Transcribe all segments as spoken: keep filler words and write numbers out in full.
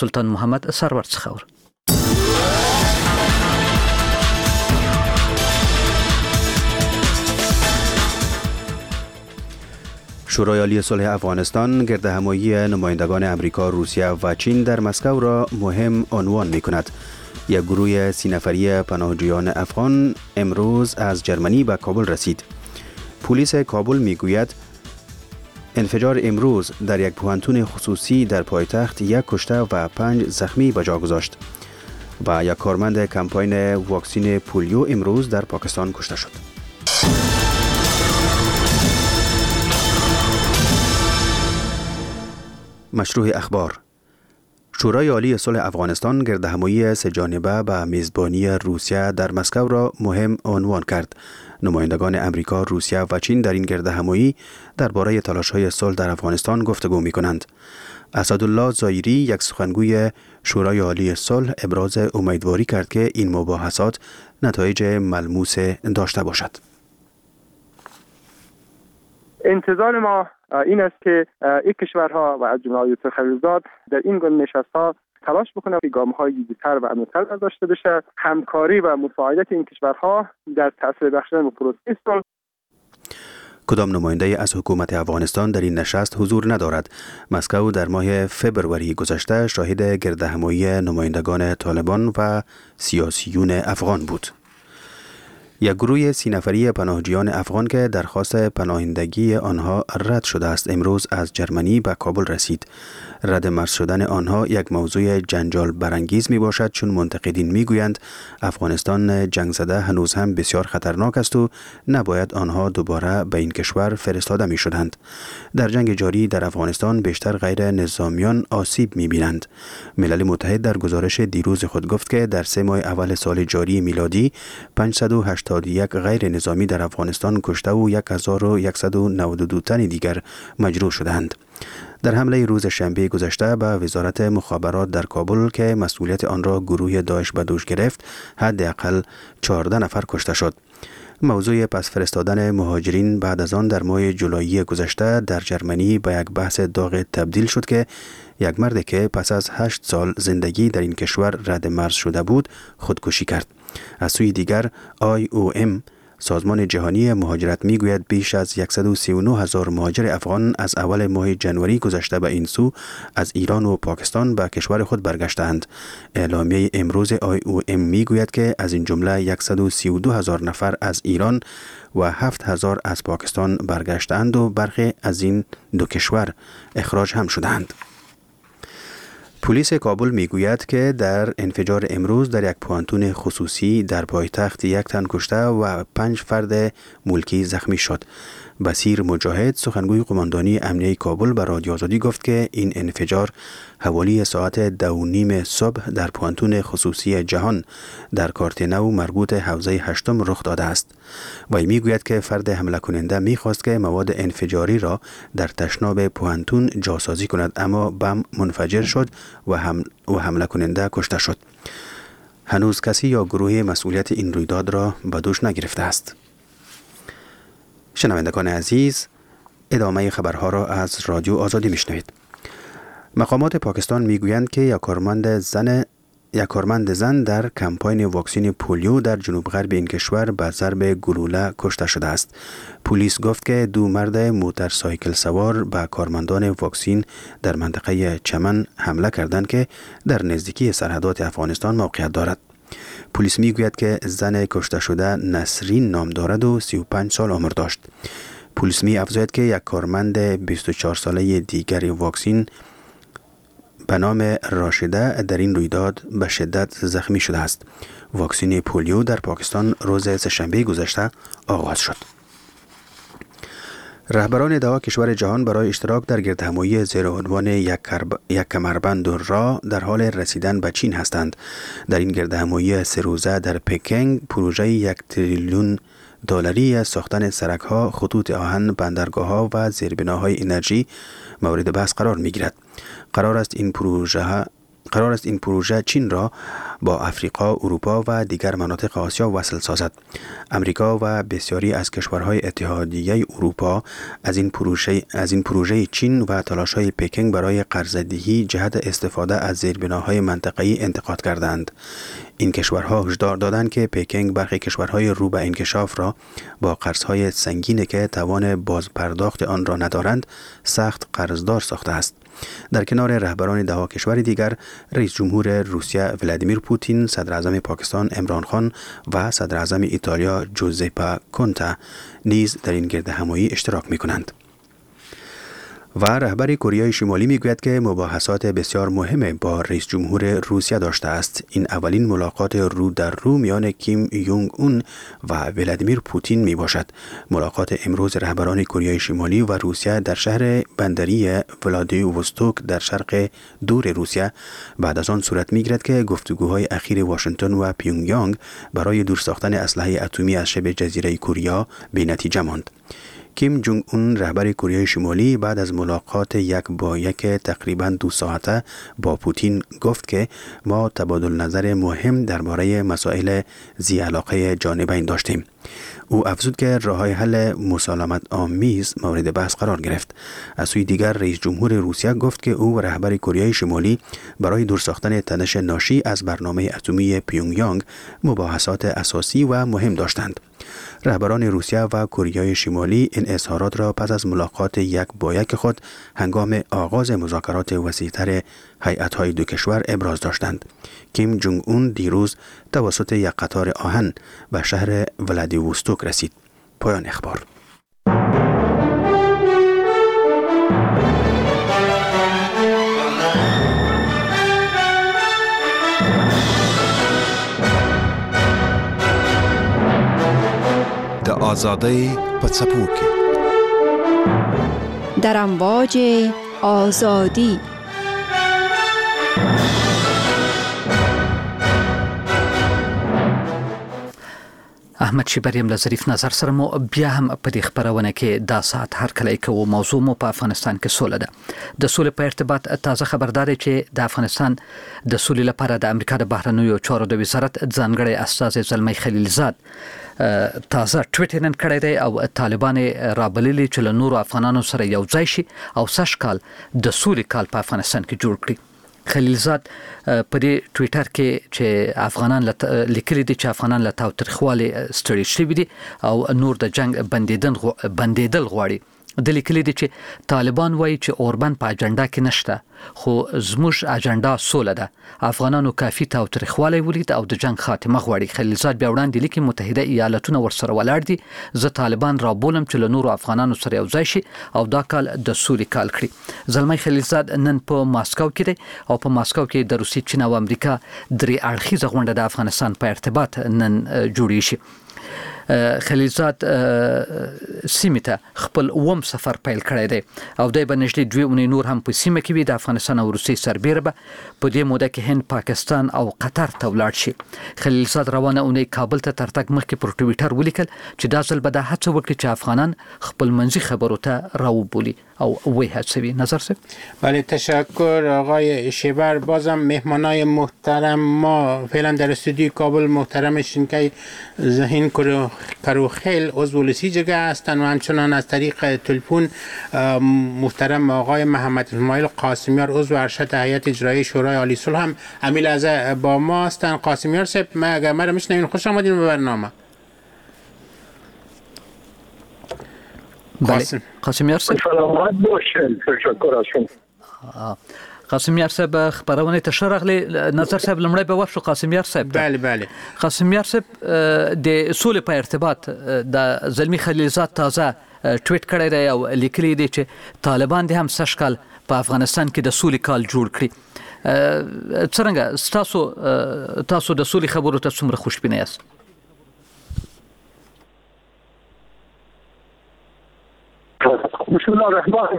سلطان محمد سرور څخه. شورای عالی صلح افغانستان گردهمایی نمایندگان امریکا، روسیه و چین در مسکو را مهم عنوان می کند. یک گروه سی نفری پناهجویان افغان امروز از جرمنی به کابل رسید. پلیس کابل می گوید انفجار امروز در یک پوهنتون خصوصی در پایتخت یک کشته و پنج زخمی به جا گذاشت و یک کارمند کمپاین واکسین پولیو امروز در پاکستان کشته شد. مشروع اخبار. شورای عالی صلح افغانستان گردهمایی سه جانبه به میزبانی روسیه در مسکو را مهم عنوان کرد. نمایندگان امریکا، روسیه و چین در این گردهمایی درباره تلاش‌های صلح در افغانستان گفتگو می‌کنند. اسدالله ظاهری، یک سخنگوی شورای عالی صلح، ابراز امیدواری کرد که این مباحثات نتایج ملموس داشته باشد. انتظار ما این است که این کشورها و از جمله آیت خلیلزاد در این گونه نشست‌ها تلاش بکنه که گام‌های جدی‌تر و عمیق‌تر برداشته بشه، همکاری و مساعدت این کشورها در تأثیر بخشیدن به پروسه صلح. کدام نماینده از حکومت افغانستان در این نشست حضور ندارد. مسکو در ماه فبروری گذشته شاهد گردهمایی نمایندگان طالبان و سیاسیون افغان بود. یک گروه سی نفری پناهجویان افغان که درخواست پناهندگی آنها رد شده است امروز از جرمنی به کابل رسید. رد مرز شدن آنها یک موضوع جنجال برانگیز می باشد، چون منتقدین می گویند افغانستان جنگ زده هنوز هم بسیار خطرناک است و نباید آنها دوباره به این کشور فرستاده می شدند. در جنگ جاری در افغانستان بیشتر غیر نظامیان آسیب می بینند. ملل متحد در گزارش دیروز خود گفت که در سه ماه اول سال جاری میلادی پانصد و هشتاد و یک غیر نظامی در افغانستان کشته و هزار و صد و نود و دو تن دیگر مجروح شدند. در حمله روز شنبه گذشته به وزارت مخابرات در کابل که مسئولیت آن را گروه داعش به دوش گرفت، حداقل چهارده نفر کشته شد. موضوع پس فرستادن مهاجرین بعد از آن در ماه جولای گذشته در جرمنی به یک بحث داغ تبدیل شد که یک مرد که پس از هشت سال زندگی در این کشور رد مرز شده بود خودکشی کرد. از سوی دیگر آی او ام سازمان جهانی مهاجرت میگوید بیش از صد و سی و نه هزار مهاجر افغان از اول ماه جنوری گذشته به این سو از ایران و پاکستان به کشور خود برگشتند. اعلامیه امروز آی او ام میگوید که از این جمله صد و سی و دو هزار نفر از ایران و هفت هزار از پاکستان برگشتند و برخی از این دو کشور اخراج هم شدند. پلیس کابل میگوید که در انفجار امروز در یک پوهنتون خصوصی در پایتخت یک تن کشته و پنج فرد ملکی زخمی شد. بصیر مجاهد، سخنگوی قماندانی امنیه کابل، به رادیو آزادی گفت که این انفجار حوالی ساعت دو و نیم صبح در پوهنتون خصوصی جهان در کارت نو مربوط حوزه هشتم رخ داده است. وی میگوید که فرد حمله کننده میخواست که مواد انفجاری را در تشناب پوهنتون جاسازی کند، اما بم منفجر شد و, حمل و حمله کننده کشته شد. هنوز کسی یا گروه مسئولیت این رویداد را به دوش نگرفته است. شنوندگان عزیز، ادامه خبرها را از رادیو آزادی میشنوید. مقامات پاکستان میگویند که یک کارمند زن یک کارمند زن در کمپاین واکسین پولیو در جنوب غرب این کشور به ضرب گلوله کشته شده است. پلیس گفت که دو مرد موتورسایکل سوار به کارمندان واکسین در منطقه چمن حمله کردند که در نزدیکی سرحدات افغانستان موقعیت دارد. پلیس میگوید که زن کشته شده نسرین نام دارد و سی و پنج سال عمر داشت. پلیس می افزاید که یک کارمند بیست و چهار ساله دیگری واکسین به نام راشده در این رویداد به شدت زخمی شده است. واکسین پولیو در پاکستان روز سه‌شنبه گذشته آغاز شد. رهبران ده کشور جهان برای اشتراک در گردهمایی زیر عنوان یک, کرب... یک کمربند راه در حال رسیدن به چین هستند. در این گردهمایی سه روزه در پکینگ پروژه یک تریلیون دلاری ساختن سرک‌ها، خطوط آهن، بندرگاه‌ها و زیربناهای انرژی مورد بحث قرار می‌گیرد. قرار است این پروژه قرار است این پروژه چین را با افریقا، اروپا و دیگر مناطق آسیا وصل سازد. امریکا و بسیاری از کشورهای اتحادیه اروپا از این پروژه از این پروژه چین و تلاش‌های پکینگ برای قرض‌دهی جهت استفاده از زیربناهای منطقه‌ای انتقاد کردند. این کشورها هشدار دادند که پکینگ برخی کشورهای رو به انکشاف را با قرض‌های سنگینی که توان بازپرداخت آن را ندارند سخت قرضدار ساخته است. در کنار رهبران ده کشور دیگر، رئیس جمهور روسیه ولادیمیر پوتین، صدر اعظم پاکستان عمران خان و صدر اعظم ایتالیا جوزپه کونته نیز در این گرد همایی اشتراک می کنند. و رهبر کره شمالی میگوید که مباحثات بسیار مهم با رئیس جمهور روسیه داشته است. این اولین ملاقات رو در رو میان کیم یونگ اون و ولادیمیر پوتین می باشد. ملاقات امروز رهبران کره شمالی و روسیه در شهر بندری ولادیوستوک در شرق دور روسیه بعد از آن صورت میگیرد که گفتگوهای اخیر واشنگتن و پیونگیانگ برای دور ساختن اسلحه اتمی از شبه جزیره کره به نتیجه ماند. کیم جونگ اون رهبر کره شمالی بعد از ملاقات یک با یک تقریباً دو ساعته با پوتین گفت که ما تبادل نظر مهم درباره مسائل ذی علاقه جانبین داشتیم. او افزود که راه‌های حل مسالمت آمیز مورد بحث قرار گرفت. از سوی دیگر رئیس جمهور روسیه گفت که او و رهبر کره شمالی برای دور ساختن تنش ناشی از برنامه اتمی پیونگیانگ مباحثات اساسی و مهم داشتند. رهبران روسیه و کره شمالی این اظهارات را پس از ملاقات یک با یک خود هنگام آغاز مذاکرات وسیع‌تر هیئت‌های دو کشور ابراز داشتند. کیم جونگ اون دیروز توسط یک قطار آهن به شهر ولادیوستوک رسید. پایان اخبار. د آزادی په څپو کې در امواج آزادی احمد شیبریم له ظریف نظر سره مو بیا هم په دې خبرونه کې دا ساعت هر کله کوو موضوع مو په افغانستان کې سوله ده. د سولې په ارتباط تازه خبرداري چې د افغانستان د سولې لپاره د امریکا د بهرنیو چارو د وزارت ځانګړی استازی زلمی خلیلزاد تازه ټویټ نن کړی دی او طالبان رابللي چې له نورو افغانانو سره یو ځای شي او سږ کال د سولې کال په افغانستان کې جوړ کړي. خلیلزاد په دې ټویټر کې چې افغانان لیکلي دي چې افغانان له تاوتریخوالي ستړي شوي دي او نور د جنگ بندیدل بندیدل غواړي. د لیکلي دي چې طالبان وایي چې اوربند په اجنډا کې نشته خو زموږ اجنډا سوله ده. افغانانو کافي تاوتریخوالی ولید او د جنگ خاتمه غواړي. خلیلزاد بیا وړاندې لیکي متحده ایالاتونه ورسره ولاړ دي. زه طالبان را بولم چې له نورو افغانانو سره یو ځای شي او دا کال د سولې کال کړي. زلمی خلیلزاد نن په ماسکو کې دی او په ماسکو کې د روسیې، چین او امریکا درې اړخیزه غونډه د افغانستان په ارتباط نن جوړی شي. خلیلزاد سیمه ته خپل وم سفر پیل کړی دی او دای په نږدې دوه اونۍ نور هم په سیمه کې وي. د افغانستان او روسیې سربېره به په دې موده کې هند، پاکستان او قطر ته ولاړ شي. خلیلزاد روانه اونۍ کابل ته تر تګ مخکې پر ټویټر ولیکل چې دا ځل به دا هڅه وکړي چې افغانان خپل منځي خبرو ته راوبولي او وی هڅوي. نظر سه؟ بله، تشکر آقای شیبر. بازم مهمانای محترم ما فعلا در استودیوی کابل محترم شینکای ذهین کروخیل عضو لسیجگه هستند و همچنان از طریق تلفن محترم آقای محمد اسماعیل قاسمیار عضو ارشد هیئت اجرایی شورای عالی صلح هم همین لحظه با ما هستند. قاسمیار صاحب، ما اگر ما رو میشنوین، خوش آمدین به برنامه. بله قاسمیار صاحب سلامت باشین. تشکر از شما. قاسمیار صاحب خبرونه ته شرغلی. نظر صاحب لمړی به وښو قاسمیار صاحب. بله بله قاسمیار صاحب د سولې په ارتباط د زلمی خلیلزاد تازه ټویټ کړی دی او لیکلی دی چې طالبان دې هم سږ کال په افغانستان کې د سولې کال جوړ کړي. څرنګه تاسو تاسو د سولې خبرو ته څومره خوشبینه یاست؟ بسم الله الرحمن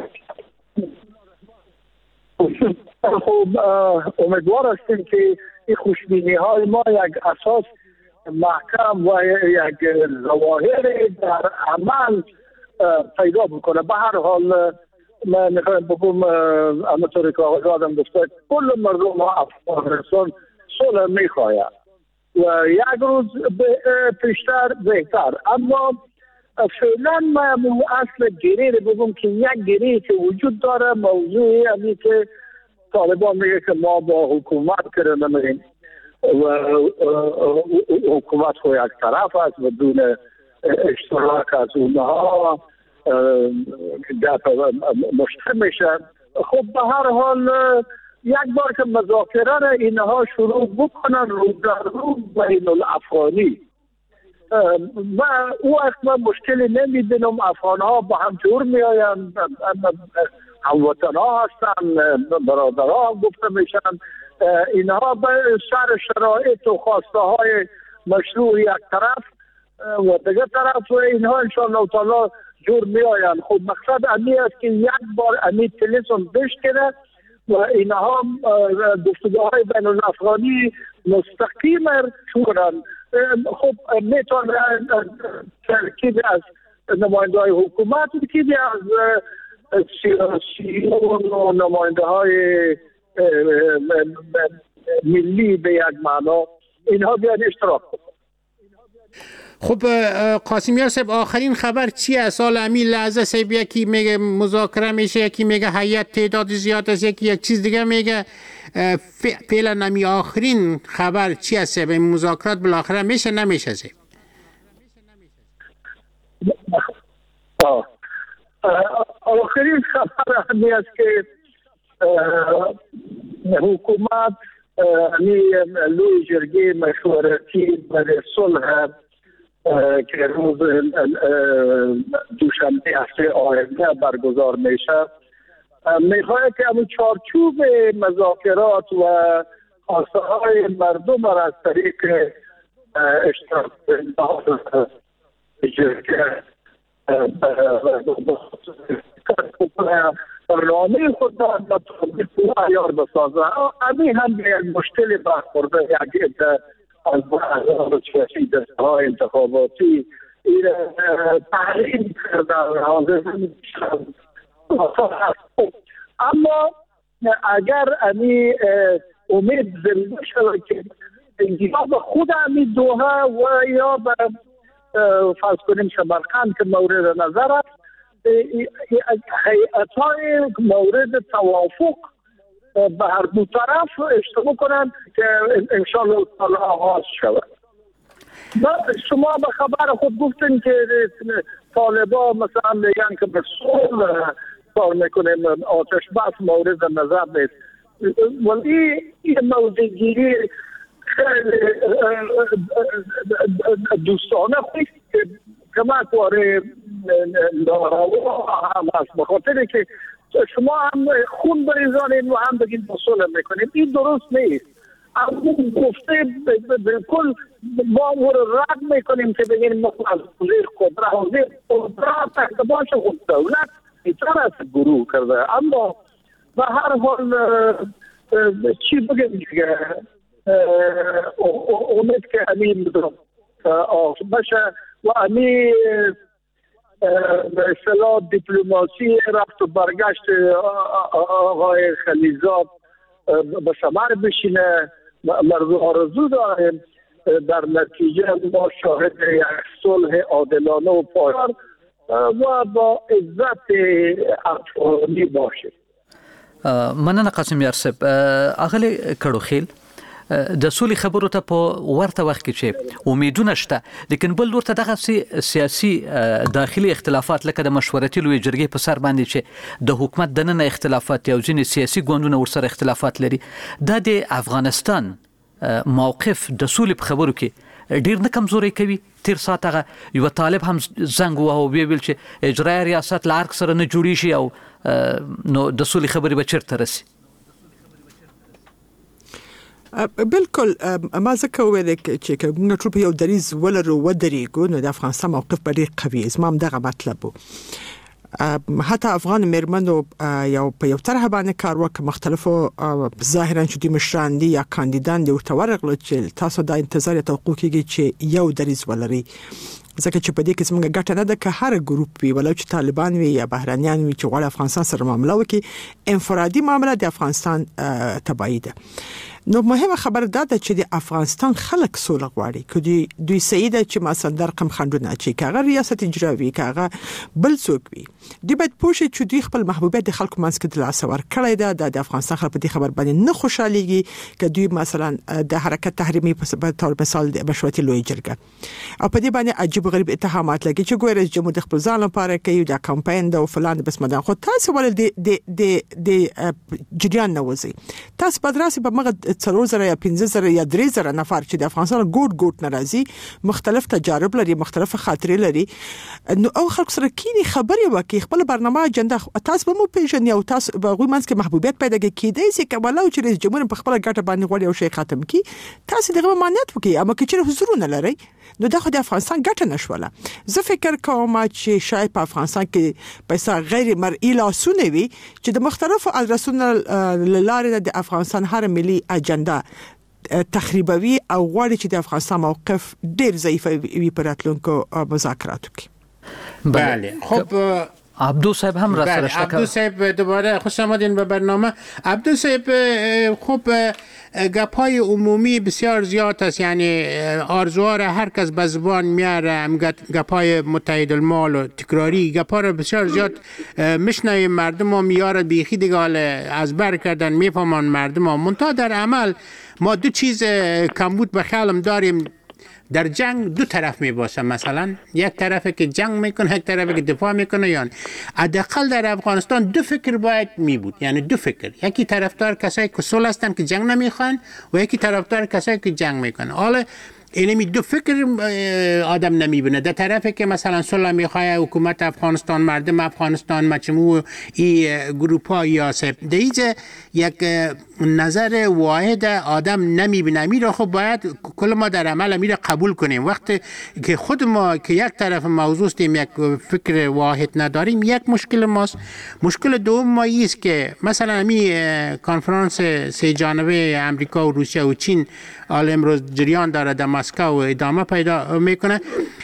خب امیدوار هستیم که این خوشبینی های ما یک اساس محکم و یک ظواهر در عمل پیدا بکنه. به هر حال من میخوایم بگم اما طوری که آقای آدم گفته کل مردم افغانستان صلح میخواید و یک روز پیشتر بهتر. اما فعلا من اصل گریه رو بگم که یک گریه که وجود داره موضوعی همی که طالبان میگه که ما با حکومت کرده نمیریم و حکومت خو یک طرف است و دون اشتراک از اونها مشکل میشه. خب به هر حال یک بار که مذاکره را اینها شروع بکنن رو در رو بین الافغانی و او وقت من مشکلی نمیدونم. افغان ها با هم جور می آین، هموطن ها هستن، برادر ها گفته میشن. اینها به سر شرایط و خواسته های مشروع یک طرف و دیگه طرف و اینها انشاءالله تعالی جور می آین. خب مقصد امی است که یک بار امی تلیسون بشکنه و اینها گفتگوهای بین الافغانی مستقیم شروع کنن. خب میتونه ترکیب از نماینده های حکومت، ترکیب از سیاسیون و نماینده های ملی به یک معنا اینها بیان اشتراک کنن. خب قاسمیار صاحب آخرین خبر چی است؟ سال امی لحظه صاحب یکی میگه مذاکره میشه، یکی میگه هیئت تعداد زیاد است، یکی یک چیز دیگه میگه. فعلا امی آخرین خبر چی است؟ این مذاکرات بالاخره میشه نمیشه صاحب؟ آخرین خبر همی است که حکومت همی لوی جرگه مشورتی برای صلح که روز دوشنبه هفته آینده برگزار میشه میخواهد که همون چارچوب مذاکرات و خواسته های مردم را از طریق اشتراک جرگه برنامه خود را عیار بسازه. امی هم به مشکل برخورده یک از بعض سیاسی دسته های انتخاباتی این تحریم کردن حاضر نمیشن. اما اگر امی امید زنده شود که یا به خود امی دوها و یا به فرض کنیم سمرقند که مورد نظر است هیئت های مورد توافق به هر دو طرف اشتباه کنند که انشاءالله تعالی آغاز شود. شما به خبر خود گفتین که طالبان مثلا میگن که به صلح کار میکنیم، آتش بس مورد نظر نیست، ولی این موضوع گیری خیلی دوستانه خویست که کمک واره ناروا هم هست، بخاطر که شما هم خون بریزانید و هم بگید با صلح میکنید. این درست نیست. اما گفته بالکل ما او رو رد میکنیم که بگیم ما از زیر قدرت زیر قدرت تحت باش خود دولت ایتر از گروه کرده. اما به هر حال چی بگیم دیگه امید که همین بشه و همین به اصطلاح دیپلماسی رفت و برگشت آقای خلیزاد به ثمر بشینه. مردم آرزو داریم در نتیجه ما شاهد یک صلح عادلانه و پایدار و با عزت افغانی باشیم. مننه قاسمیار صاحب. اغلی کړوخیل د سولې خبرو ته په ورته وخت کې چې امیدونه شته، لیکن بل ورته دغه سیاسي داخلي اختلافات لکه د مشورتي لوی جرګې په سر باندې چې د حکومت دننه اختلافات او ځینې سیاسي ګوندونه ورسره اختلافات لري، دا د افغانستان موقف د سولې په خبرو کې ډیر نه کمزوري کوي. تیر سات هغه یو طالب هم زنګ وهو ویل چې اجرایي ریاست له ارګ سره نه جوړی شي او نو د سولې خبرې به چیرته رسي. بالکل ما ځکه ویل چې موږ ټول په یو دریځ ولرو ودرېږو نو د افغانستان موقف به ډېر قوي. زما هم دغه مطلب و. حتی افغان میرمنو یو په یو طرح باندې کار وکړ، مختلفو ظاهرا چې د مشران دي یا کاندیدان دي ورته ورغلل چې تاسو دا انتظار یا توقع کیږي چې یو دریځ ولري ځکه چې په دې کې څنګه ګټه نه ده که هر ګروپ وي ولو چې طالبان وي یا بهرانيان وي چې غواړي افغانستان سره معامله وکړي انفرادي معامله د افغانستان تبعیض ده. نو مهمه خبر ده چې د افغانستان خلک سوله غواړي که دوی دوی سیده چې مثلا د رقم خندونه چې کاغه ریاست اجرایی کاغه بل څوک وي دی باید پوښي چې دوی خپل محبوبیت د خلکو منځ کې د لاس ور کړی ده د افغانستان خلک په دې خبر باندې نه خوشاليږي که دوی مثلا د حرکت تحریمي په تور مثال د مشروطیت لوی جرګه او په دې باندې عجیب غریب اتهامات لګي چې ګوره رئیس جمهور د خپل ځان لپاره کوي د کمپاین د فلان بس مدان خو تاسو ول د د د جریان نه وځي تاسو بدراسي په مغه څلور زره یا پنځه زره یا درې زره نفر چې د افغانستان ګوټ ګوټ ناراضي مختلف تجارب لري مختلف خاطرې لري نو او خلک سره کینی خبرې وکي خپل برنامه اجنده تاسو به مو پیژنې او تاسو به غوي منځ کې محبوبیت پیدا کېدای شي کبلاو چې رئیس جمهور په خپل ګټه باندې غوړي او شي ختم کی تاسو دغه مانیت وکي اما کې چې حضورونه لري نو دغه د افغانستان ګټه نشوله زه فکر کوم چې شاید په افغانستان کې پیسې غیر مرئي لاسونه وي چې د مختلفو ادرسونو لاره د افغانستان هر ملي اجنده تخریبوي او غواړي چې د افغانستان موقف ډیر ضعیف وي په راتلونکو مذاکراتو کې. بله خب عبدو صاحب هم را سره شکر. عبدو صاحب دوباره خوش آمدین به برنامه. عبدو صاحب خب گپای عمومی بسیار زیاد است یعنی آرزوها را هر کس به زبان میاره گپای متحد المال و تکراری گپا را بسیار زیاد میشنویم مردم ها میاره بیخی دیگه از بر کردن میفهمان مردم ها منتها در عمل ما دو چیز کمبود به خیالم داریم در جنگ دو طرف می باشه مثلا یک طرفی که جنگ میکنه یک طرفی که دفاع میکنه یعنی حداقل در افغانستان دو فکر باید می بود یعنی دو فکر یکی طرفدار کسایی که صلح هستن که جنگ نمیخوان و یکی طرفدار کسایی که جنگ میکنه حالا اینمی دو فکر آدم نمیبینه در طرفی که مثلا صلح میخواه حکومت افغانستان مردم افغانستان مجموع ای گروپ ها یاسب دیجه یک نظر واحد آدم نمیبینه میره خب باید کل ما در عمل میره قبول کنیم وقتی که خود ما که یک طرف موضوع استیم یک فکر واحد نداریم یک مشکل ماست. مشکل دوم ما ایست که مثلا امی کنفرانس سه جانبه امریکا و روسیه و چین حال امروز جریان داره در مسکو و ادامه پیدا میکنه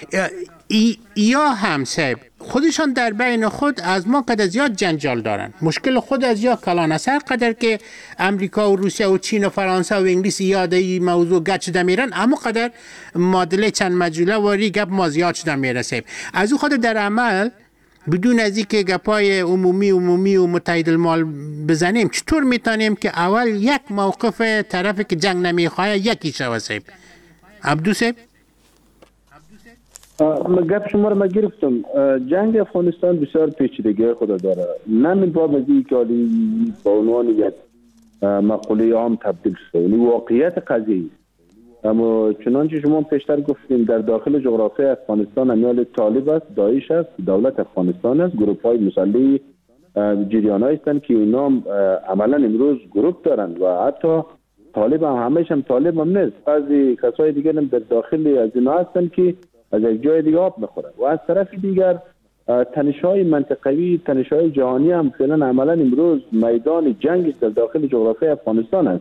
ای یا هم صاحب خودشان در بین خود از ما قدر زیاد جنجال دارن مشکل خود از یا کلان است هر قدر که امریکا و روسیه و چین و فرانسه و انگلیس یاد این موضوع گچ شده میرن اما قدر معادله چند مجهوله واری گپ ما زیاد شده میرسه از او خود در عمل بدون از اینکه گپای عمومی عمومی و متحد المال بزنیم چطور میتونیم که اول یک موقف طرفی که جنگ نمیخواه یکی شوه صاحب عبدو صاحب گپ شما رو من گرفتم جنگ افغانستان بسیار پیچیدگی خود داره نمی با بزی که با عنوان یک مقوله عام تبدیل شده یعنی واقعیت قضیه اما چنانچه شما پیشتر گفتیم در داخل جغرافی افغانستان امیال طالب است داعش است دولت افغانستان است گروپ های مسلحی جریان هستند که اینا عملا امروز گروپ دارند و حتی طالب هم همیشه هم طالب هم نیست بعضی کسای دیگر هم در داخل از اینا هستند که از یک جای دیگه آب میخورن و از طرف دیگر تنش‌های منطقوی تنش‌های جهانی هم فعلا عملا امروز میدان جنگ در داخل جغرافی افغانستان است.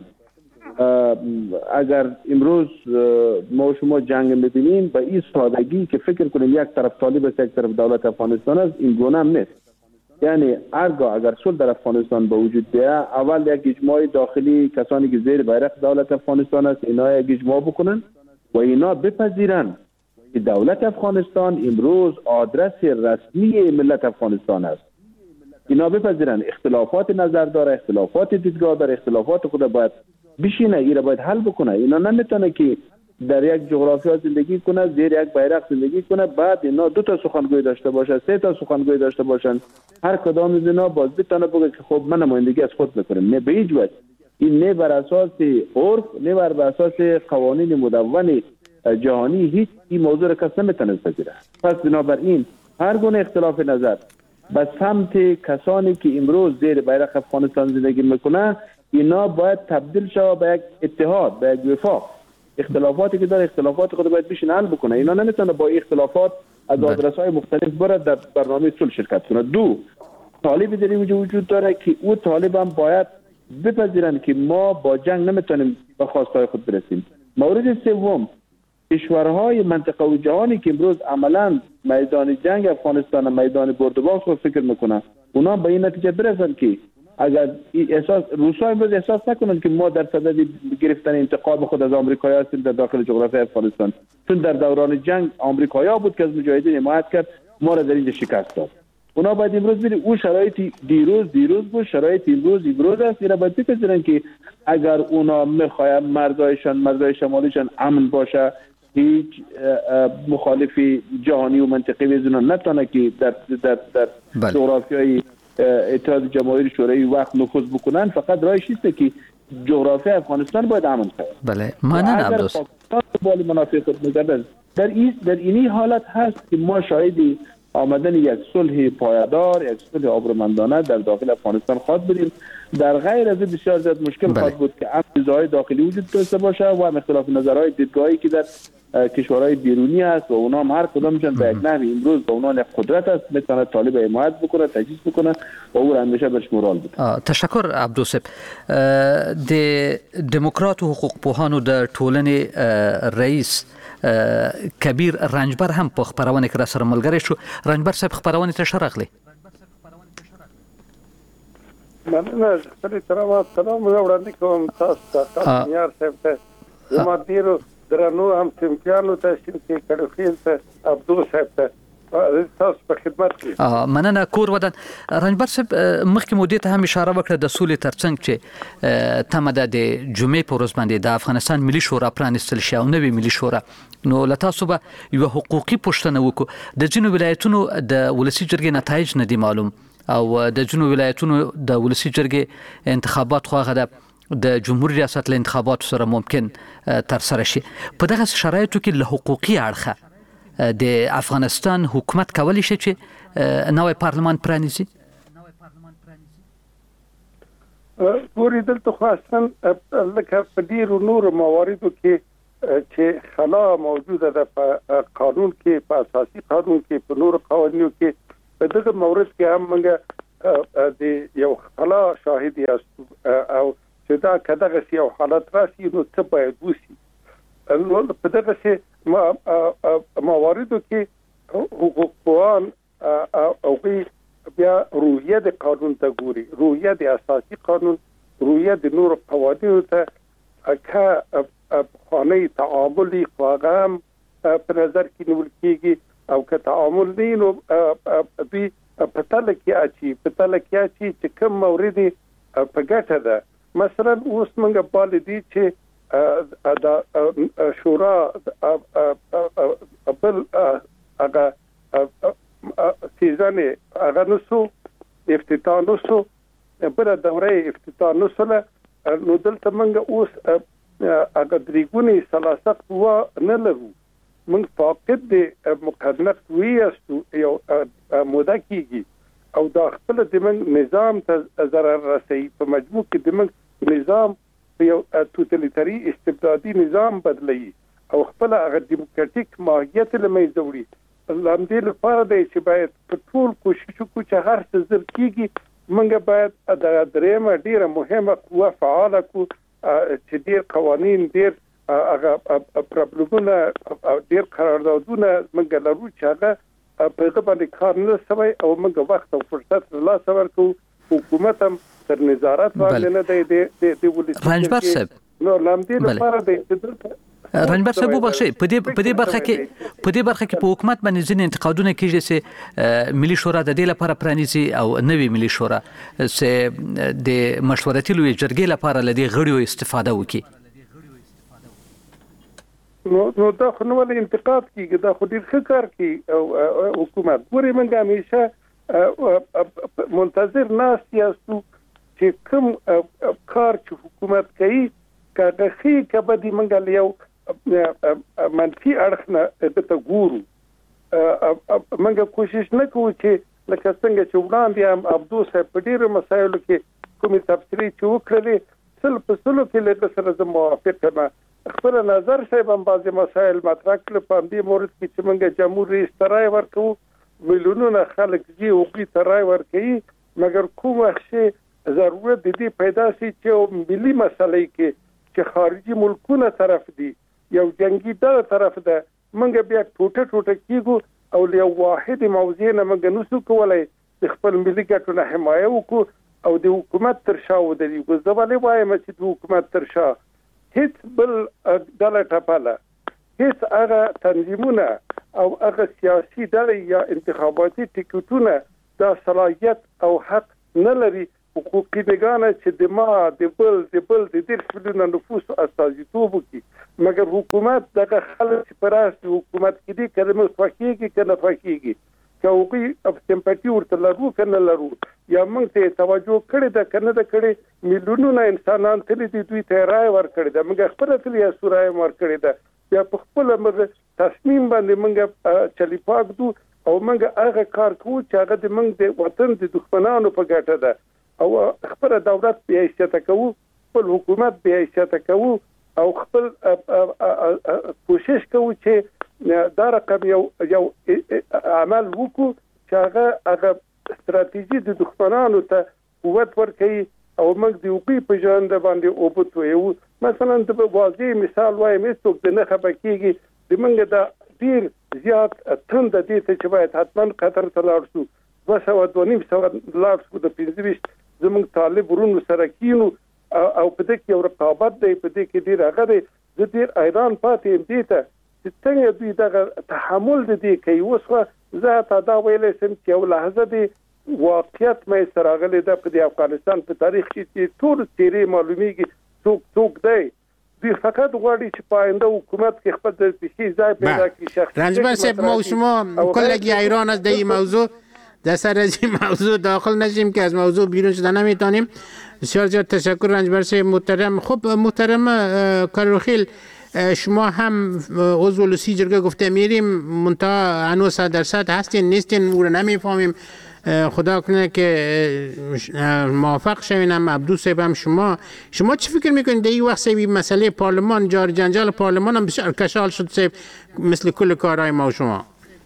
اگر امروز ما شما جنگ می‌بینیم به این سادگی که فکر کنیم یک طرف طالب است یک طرف دولت افغانستان است این گونه هم نیست یعنی هرگاه اگر صلح در افغانستان به وجود بیاید اول یک اجماع داخلی کسانی که زیر بیرق دولت افغانستان است اینا یک اجماع بکنن و اینا بپذیرن که دولت افغانستان امروز آدرس رسمی ملت افغانستان است اینا بپذیرن اختلافات نظر داره اختلافات دیدگاه داره اختلافات خود باید بشینه اینا باید حل بکنه اینا نمیتونه که در یک جغرافیا زندگی کنه زیر یک بیرق زندگی کنه بعد اینا دو تا سخنگوی داشته باشه سه تا سخنگوی داشته باشن هر کدام از اینا باز بتونه بگه که خب من نمایندگی از خود میکنم نه به هیچ وجه این نه بر اساس عرف نه بر اساس قوانین مدون جهانی هیچ این موضوع را کس نمیتونه بپذیره پس بنابراین هر گونه اختلاف نظر به سمت کسانی که امروز زیر بیرق افغانستان زندگی میکنه اینا باید تبدیل شود به یک اتحاد به یک وفاق اختلافاتی که داره اختلافات خود باید بشین حل بکنه اینا نمیتونه با اختلافات از آدرس‌های مختلف بره در برنامه صلح شرکت کنه. دو طالبی در اینجا وجود داره که او طالب هم باید بپذیرن که ما با جنگ نمیتونیم به خواستهای خود برسیم. مورد سوم کشورهای منطقه و جهانی که امروز عملا میدان جنگ افغانستان میدان برد و باخت رو فکر میکنن، اونا به این نتیجه برسن که اگر احساس روس‌ها امروز احساس نکنند که ما در صدد گرفتن انتقام خود از آمریکایی‌ها هستیم در داخل جغرافیای افغانستان، چون در دوران جنگ آمریکایی‌ها بود که از مجاهدین حمایت کرد، ما را در اینجا شکست داد. اونا باید امروز ببینید اون شرایط دیروز دیروز بود، شرایط امروز امروز است. اینا باید بپذیرن که اگر اونا میخواین مرزایشان مرزای شمالیشان امن باشه، هیچ مخالف جهانی و منطقی وزن نتونه که در در در جغرافیای اتحاد جماهیر شوروی وقت نفوذ بکنن. فقط راهش است که جغرافیای افغانستان باید امن شود. بله، مانن عبدوس بالی منافع خود می‌گردد. در این در اینی حالت هست که ما شاهدی آمدن یک صلح پایدار، یک صلح آبرومندانه در داخل افغانستان خواهد بودیم. در غیر از بسیار زیاد مشکل خواهد بود که امن‌های داخلی وجود داشته باشه و اختلاف نظرهای دیدگاهی که در کشورهای بیرونی هست و اونا هم هر کدامشون به یک نحوی امروز به عنوان قدرت است میتونه طالب حمایت بکنه، تجهیز بکنه و او همیشه برش مورال بده. تشکر عبدوس. د دموکرات او حقوق پوهانو د ټولنې رئیس کبیر رنجبر هم په خبرونه کې را سره ملګری شو. رنجبر صاحب خبرونه ته شرغلی. مننه خپل احترامات سلام وړاندې کوم تاسو ته یار صاحب ته زما ډیرو درنو هم سیمپیانو ته چې کډوخیل ته عبدو صاحب ته تاسو په خدمت کې. مننه کور ودان. رنجبر صاحب مخکې مو دې ته هم اشاره وکړه د سولې ترڅنګ چې تمه ده د جمعې په ورځ باندې د افغانستان ملي شورا پرانیستل شي او نوې ملي شورا. نو له تاسو به یوه حقوقي پوښتنه وکړو. د ځینو ولایتونو د ولسي جرګې نتایج نه دي معلوم او د ځینو ولایتونو د ولسي جرګې انتخابات خو هغه د د جمهور ریاست له انتخاباتو سره ممکن تر سره شي. په دغه شرایطو کې له حقوقي اړخه د افغانستان حکومت کولی شي چې نوی پارلمان پرانیزي؟ ګورې دلته خو اصلا لکه په ډېرو نورو مواردو کې چې خلا موجوده ده په قانون کې، په اساسي قانون کې، په نورو قوانینو کې، په دغه مورد کې هم موږ د یو خلا شاهد یاستو او چې دا کداغه یو حالت راشي نو څه باید وشي. نو په دغه مواردو کې حقوق پوهان او بیا روحیه د قانون ته ګوري، روحیه د اساسي قانون، روحیه د نورو قوانینو ته که خانه تعاملی خواهی هم په نظر کې نیول کېږي او که تعامل نه نو دوی په تله کې اچي په تله کې اچي چې کوم مورد په ګټه ده. مثلا اوس موږ باندې دي چې د شورا بل هغه سیزن هغه نسو افتتاح نسو بل دوره افتتاح نسو نو دلته موږ اوس هغه دریګونی ثلاثه قوا نه لرو. موږ فاقد د مقننه قوی استو یو موده کېږي او دا خپل د موږ نظام ته ضرر رسوي. په مجموع کې د موږ نظام یو توتالیتاري استبدادي نظام بدلوي او خپل هغه دیموکراتیک ماهیت له منځه وړي. لامدې لپاره دی چې باید په ټول کوشش وکړو چې هر څه زر کېږي موږ باید د درېیمه ډېره مهمه قوه فعاله کړو چې ډېر قوانین، ډېر هغه پرابلمونه، ډېر قراردادونه موږ لرو چې هغه په هغه باندې کار نه سوی او موږ وخت او فرصت له لاسه ورکړو. حکومت هم تر نظارت باندې نه دی د ولسي رنجبر صاحب نو لامدې لپاره دی چې رنجبر صاحب وبخښئ په دې په دې برخه کې په دې برخه کې په حکومت باندې ځینې انتقادونه کېږي چې ملي شورا د دې لپاره پرانیزي او نوې ملي شورا چې د مشورتي لویې جرګې لپاره له دې غړیو استفاده وکړي. نو نو دا خو نو ولې انتقاد کېږي؟ دا خو ډېر ښه کار کوي او حکومت. ګورې موږ همیشه منتظر ناست یاستو چې کوم کار چې حکومت کوي که ښه که بدي موږ له یو منفي اړخ نه دته ګورو. موږ کوشش نه کوو چې لکه څنګه چې وړاندې هم عبدو صاحب په ډېرو مسایلو کې کومې تبصرې چې وکړلې سل په سلو کې له سره زه موافق یم. خپل نظر صاحب هم بعضې مسایل مطرح کړل په همدې مورد کې چې موږ جمهور رئیس ته رایې ورکوو، میلیونونه خلک ځي هغوی ته رایې ورکوي، مګر کوم وخت چې ضرورت د دې پیدا شي چې ملي مسلې کې چې خارجي ملکونه طرف دي یو جنگي دغه طرف ده موږ بیا ټوټه ټوټه کیږو او له واحد موضوع نه موږ نسو کولای د خپل ملي ګټو نه حمایه وکړو او د حکومت تر شا ودرېږو. زه ولې وایم چې د حکومت تر شا هیڅ بل ډله ټپله، هیڅ هغه تنظیمونه او هغه سیاسي ډلې یا انتخاباتي ټیکټونه دا صلاحیت او حق نه لري حقوقي نگانه چې د ما د بل د بل د دېرش میلیونه نفوس استازیتوب وکړي. مګر حکومت دغه خلک چې په راس د حکومت کې دي که موږ خوښېږي که نه خوښېږي، که هغوی سمپاتي ورته لرو که نه لرو، یا موږ ته توجه کړې ده که نه ده کړې، میلیونونه انسانان تللي دي دوی ته یې رایه ورکړې ده، موږ خپله تللي یاسو رایه ورکړې ده، بیا په خپله موږ تصمیم باندې موږ چلی پاک دو او موږ هغه کار کوو چې هغه د موږ د وطن د دښمنانو په ګټه ده او خپل دولت بې حیثیته کوو، خپل حکومت بې حیثیته کوو او خپل کوشش کوو چې دا رقم یو یو عمل وکړو چې هغه هغه ستراتیژي د دښمنانو ته قوت ورکوي او موږ د هغوی په ژرنده باندې اوبه تویوو. مثلا د واضح مثال وایم، هېڅوک د نه خفه کېږي، د موږ دا ډېر زیات تنده دې ته چې باید حتما قطر ته لاړ شو، دوه سوه دوه نیم سوه لاړ شو، د پنځه ویشت زموږ طالب ورونو سره کینو او په دې کې یو رقابت دی، په دې کې ډېر هغه دی. زه ډېر حیران پاتې یم دې ته چې څنګه دوی دغه تحمل د دې کوي. اوس خو زه حتی دا ویلی شم چې یو لحظه د واقعیت منځته راغلی ده په د افغانستان په تاریخ کې چې ټول څېرې معلومیږي څوک څوک دی. دوی فقط غواړي چې په آینده حکومت کې خپل د پیشې ځای پیدا کړي. شخصي رنجبر صاحب، ما و شما کلگی حیران از این موضوع در سر از این موضوع داخل نشیم که از موضوع بیرون شدن نمیتونیم. بسیار زیاد تشکر رنجبر صاحب محترم. خب محترم کاروخیل، شما هم عضو لوسی جرگه گفته میریم منتها هنوز صد درصد هستین نیستین او رو نمیفهمیم. خدا کنه که موافق شوین. هم عبدو صاحب هم شما شما چی فکر میکنید در این وقت سوی مسئله پارلمان، جار جنجال پارلمان هم بسیار کشال شد صاحب مثل کل کارهای ما و شما؟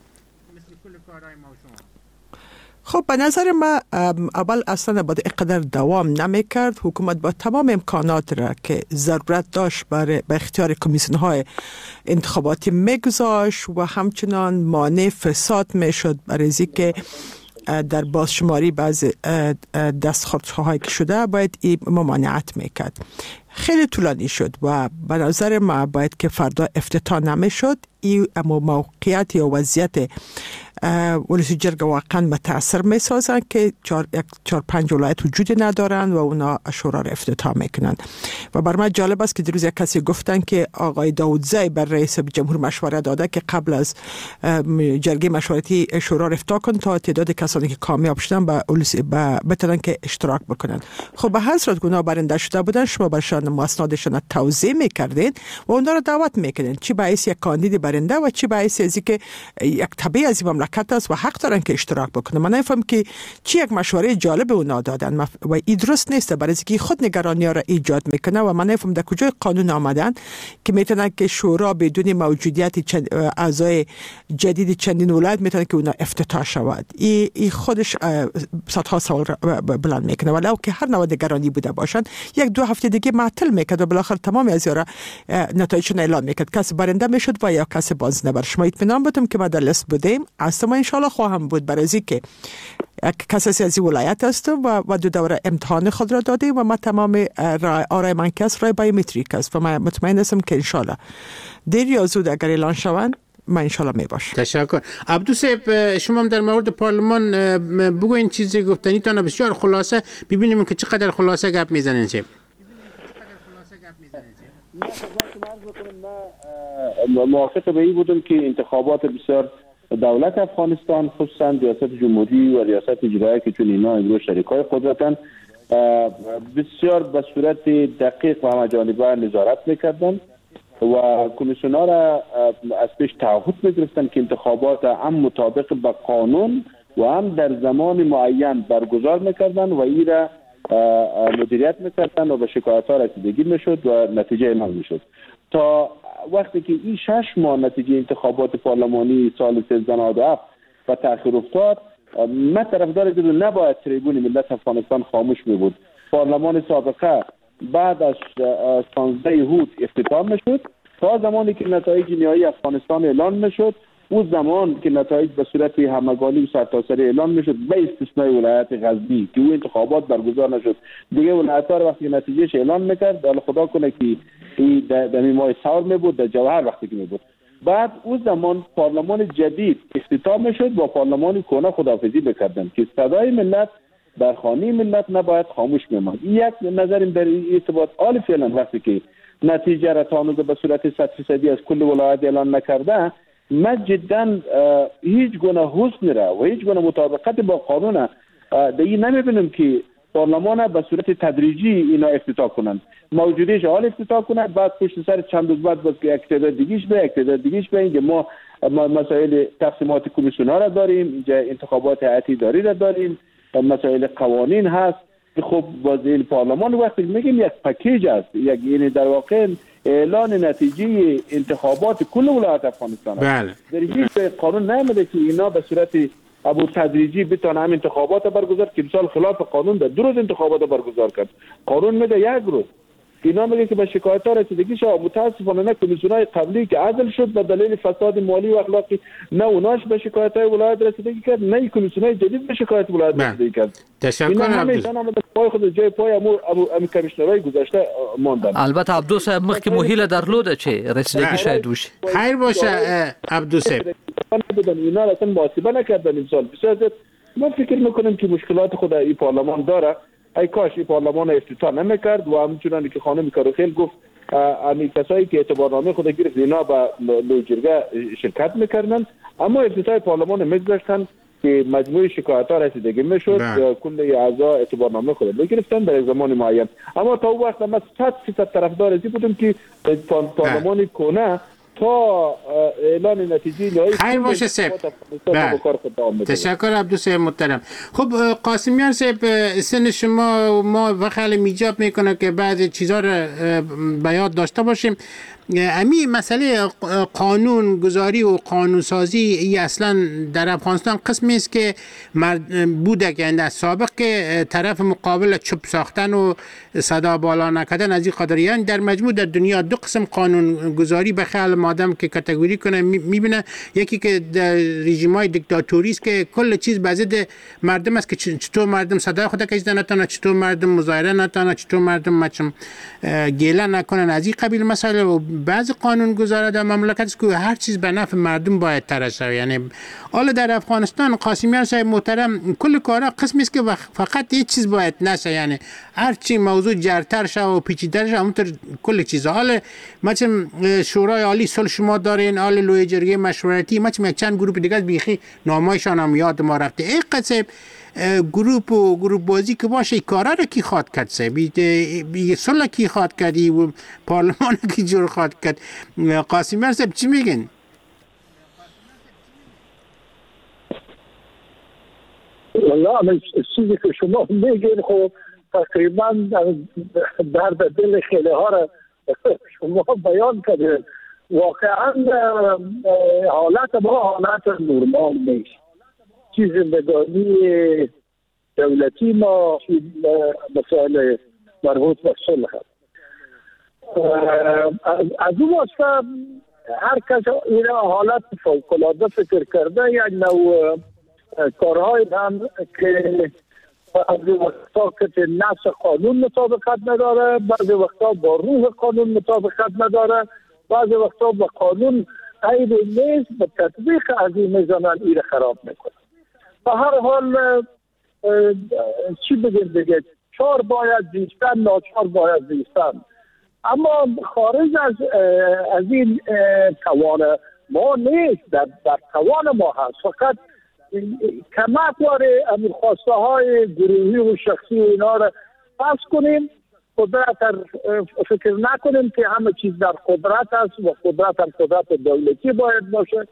خب به نظر ما اول اصلا باید اقدر دوام نمی کرد. حکومت با تمام امکانات را که ضرورت داشت برای به اختیار کمیسیون های انتخاباتی میگذاشت و همچنان مانع فساد میشد برای اینکه در بازشماری بعض دستخوش‌هایی که شده باید این ممانعت میکرد. خیلی طولانی شد و به نظر ما باید که فردا افتتاح نمیشد. این موقعیت یا وضعیت ولسی جرگه واقعا متاثر می سازن که چار, چار پنج ولایت وجود ندارن و اونا شورا را افتتاح میکنن. و بر من جالب است که دیروز یک کسی گفتن که آقای داودزی بر رئیس جمهور مشوره داده که قبل از جرگه مشورتی شورا را افتتاح کن تا تعداد کسانی که کامیاب شدن با بتونن که اشتراک بکنن. خب به هر صورت گناه برنده شده بودن، شما برشان مسنادشان توضیح میکردین و اونا را دعوت میکنین، چی باعث یک کاندید برنده و چی باعث از که یک تبعیض از مملکت است و حق دارن که اشتراک بکنن. من نفهم که چی یک مشوره جالب اونا دادن و این درست نیست، برای اینکه خود نگرانی ها را ایجاد میکنه و من نفهم در کجای قانون آمدن که میتونن که شورا بدون موجودیت اعضای جدید چندین ولایت میتونن که اونا افتتاح شود. این ای خودش صدها سوال بلند میکنه. ولو که هر نوع نگرانی بوده باشن یک دو هفته دیگه معطل میکرد و بالاخره تمام از یارا نتایجشون اعلام میکرد، کسی برنده میشد و یا کسی باز نبر. شما اطمینان بدم که ما در لیست بودیم، اصلا ان شاء الله خواهم بود برای اینکه کسی سیاسی ولایت است و و دو دوره امتحان خود را دادیم و ما تمام آرای من کس رای بایومتریک است و من مطمئن هستم که ان شاء الله دیر یا زود اگر اعلان شوند من ان شاء الله میباشم. تشکر. عبدو صاحب، شما هم در مورد پارلمان بگوین چیزی گفتنیتون بسیار خلاصه ببینیم که چقدر خلاصه گپ میزنین. چه من موافق به این بودم که انتخابات بسیار دولت افغانستان خصوصا ریاست جمهوری و ریاست اجرایی که چون اینا امروز شریکای قدرتن بسیار به صورت دقیق و همه‌جانبه نظارت میکردن و کمیسیون‌ها را از پیش تعهد میگرفتن که انتخابات هم مطابق به قانون و هم در زمان معین برگزار میکردن و این را مدیریت میکردن و به شکایت‌ها رسیدگی میشد و نتیجه اعلام میشد. تا وقتی که این شش ماه نتیجه انتخابات پارلمانی سال سیزده نود و هفت و تأخیر افتاد، من طرفدار دیدم نباید تریبون ملت افغانستان خاموش می بود. پارلمان سابقه بعد از شانزده هود افتتاح میشد تا زمانی که نتایج نهایی افغانستان اعلان نشد، اون زمان که نتایج به صورت همگانی و سرتاسری اعلان میشد به استثنای ولایت غزنی که اون انتخابات برگزار نشد، دیگه ولایت‌ها رو وقتی نتیجهش اعلان میکرد، حالا خدا کنه که این در ماه سور میبود، در جوهر وقتی که میبود، بعد اون زمان پارلمان جدید اختتام میشد با پارلمان کهنه خداحافظی بکردن که صدای ملت در خانه ملت نباید خاموش میماند. یک نظریم در این ارتباط حال فعلا وقتی که نتیجه را تا به صورت صد فیصدی از کل ولایت اعلان نکرده، من جدا هیچ گونه حسن را و هیچ گونه مطابقت با قانون دیگه نمیبینم که پارلمان به صورت تدریجی اینا افتتاح کنند. موجودیش حال افتتاح کنند، بعد پشت سر چند روز بعد باز که اقتدار دیگیش به اقتدار دیگیش به اینکه ما مسائل تقسیمات کمیسیون ها را داریم، اینجا انتخابات هیئتی اداری را داریم، مسائل قوانین هست. خب باز این پارلمان وقتی میگیم یک پکیج است، یک یعنی در واقع اعلان نتیجه انتخابات کل ولایت افغانستان است. بله. در هیچ قانون نمیده که اینا به صورت ابو تدریجی بتونه هم انتخابات برگزار که مثال خلاف قانون ده دو روز انتخابات برگزار کرد. قانون میده یک روز. اینا میگه که به شکایت ها رسیدگی شد. متاسفانه نه کمیسیونای قبلی که عزل شد به دلیل فساد مالی و اخلاقی، نه اوناش به شکایت های ولایت رسیدگی کرد، نه کمیسیونای جدید به شکایت ولایت رسیدگی کرد. تشکر همیشه هم پای خود جای پای امو ام کمیشنرای گذشته ماندن. البته عبدو صاحب مخکې مهیله درلوده چې رسیدگی شاید وشي. خیر باشه عبدو صاحب. اینا اصلا محاسبه نکردن امسال. بسیار من فکر میکنم که مشکلات خود این پارلمان داره. ای کاش این پارلمان افتتاح نمیکرد و همچنان که خانم کاروخیل گفت امی کسایی که اعتبارنامه خود گرفت اینا به لوجرگه شرکت میکردن، اما افتتاح پارلمان میگذاشتن که مجموعه شکایت ها رسیدگی میشد، کل اعضا اعتبارنامه خود بگرفتن در زمان معین. اما تا اون وقت ما صد فیصد طرفدار ازی بودیم که پارلمان کهنه تا اعلان نتیجه نهایی خیر باشه صاحب. تشکر عبدو صاحب محترم. خب قاسمیان صاحب، سن شما ما وقتی میجاب میکنه که بعضی چیزا رو به یاد داشته باشیم. امی مسئله قانون گذاری و قانون سازی ای اصلا در افغانستان قسمی است که بوده که در سابق که طرف مقابل چوب ساختن و صدا بالا نکردن از این قدریان، در مجموع در دنیا دو قسم قانون گذاری به خیال مادم که کاتگوری کنه میبینه. یکی که در رژیم‌های دیکتاتوری است که کل چیز به ضد مردم است که چطور مردم صدای خود کش نتونه، چطور مردم مظاهره نتونه، چطور مردم مچم گله نکنن، از این قبیل مسائل. و بعض قانون گذاره در مملکت است که هر چیز به نفع مردم باید طرح شود. یعنی حالا در افغانستان قاسمیان صاحب محترم کل کارا قسمی است که فقط یک چیز باید نشه، یعنی هر چی موضوع جرتر شه و پیچیده‌تر شه اونطور کل چیزا. حالا مثلا شورای عالی صلح شما دارین، حالا لوی جرگه مشورتی، مثلا چند گروه دیگه بیخی نامایشان هم یاد ما رفته. این قصه گروپ و گروپ بازی که باشه کارا رو کی خواد کرد صاحب، بی صلح کی خواد کردی و پارلمان کی جور خواد کرد. قاسمیان صاحب چی میگن؟ والله چیزی که شما میگین خب تقریبا درد دل خیلی ها را شما بیان کردید. واقعا حالت ما حالت نورمال نیست. چیز زندگانی دولتی ما مسائل مربوط به صلح از اون واسه هر کس این حالت فوق‌العاده فکر کرده، یک نوع کارهای هم که بعضی وقتا که نص قانون مطابقت نداره، بعضی وقتا با روح قانون مطابقت نداره، بعضی وقتا با قانون عیب نیست، به تطبیق از این میزنن این خراب میکنه. به هر حال چی بگیم دیگه، چار باید زیستن، ناچار باید زیستن، اما خارج از از این توان ما نیست، در, در توان ما هست. فقط کمک واره امیر خواسته های گروهی و شخصی و اینا را پس کنیم، قدرت فکر نکنیم که همه چیز در قدرت است و قدرت هم قدرت دولتی باید باشه.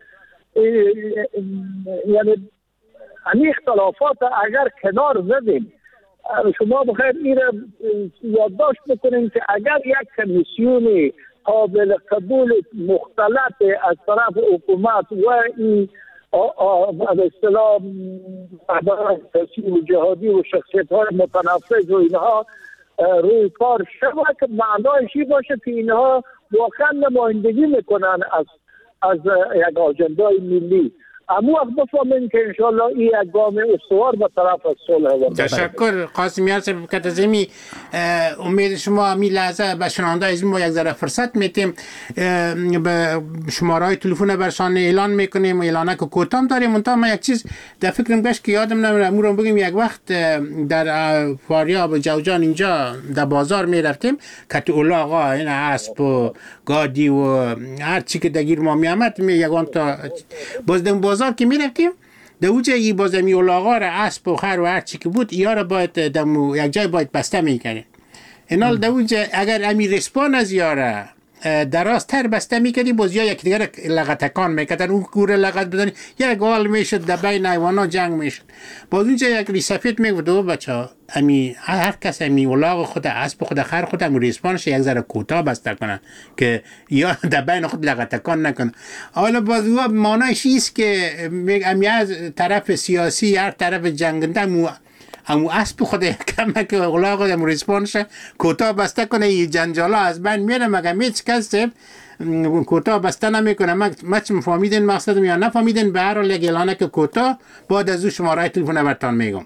یعنی همین اختلافات اگر کنار زدیم، شما بخیر این را یادداشت بکنیم که اگر یک کمیسیونی قابل قبول مختلط از طرف حکومت و این به اصطلاح رهبران سیاسی و جهادی و شخصیت های متنفذ و اینها روی کار شود، که معنایش این باشه که اینها واقعا نمایندگی میکنن از از یک آجندای ملی، اما وقت بفهمین که انشالله این یک گام استوار به طرف از صلح و تشکر قاسمیان صاحب که تزمی امید شما می لحظه به شنونده از ما یک ذره فرصت میتیم، به شماره های تلفن برشان اعلان میکنیم، اعلانه که کوتام داریم. منتها من یک چیز در فکرم گشت که یادم نمیره امورم بگیم، یک وقت در فاریاب جوجان اینجا در بازار میرفتیم که تو اولاغا این اسب و گادی و هر چی که دگیر ما میامد می یکان تا بازدم بازار که میرفتیم دوجه ای بازمی اولاغا را اسب و خر و هر چی که بود اینا را باید دمو یک جای باید بسته میکنیم. اینال دوجه اگر امی رسپان از یاره دراز تر بسته میکردی باز یا یک دیگر لغتکان میکردن، اون کوره لغت بدنی یک گال میشد در بین حیوانا جنگ میشد. باز اونجا یک ریسفید میگفت دو بچه ها امی هر کس امی اولاغ خود اسب خود خر خود امی ریسپانش یک ذره کوتاه بسته کنن که یا در بین خود لغتکان نکنن. حالا باز او مانایش ایست که امی از طرف سیاسی هر طرف جنگنده مو امو اسب خود کمه که اولاغ دم ریسپانش کوتاه بسته کنه، این جنجالا از بین میره. مگه هیچ کس کوتاه بسته نمیکنه. ما چه فهمیدین مقصدم یا نفهمیدین؟ به هر حال یک اعلانه که کوتاه بعد از او شماره تلفن برتان میگم.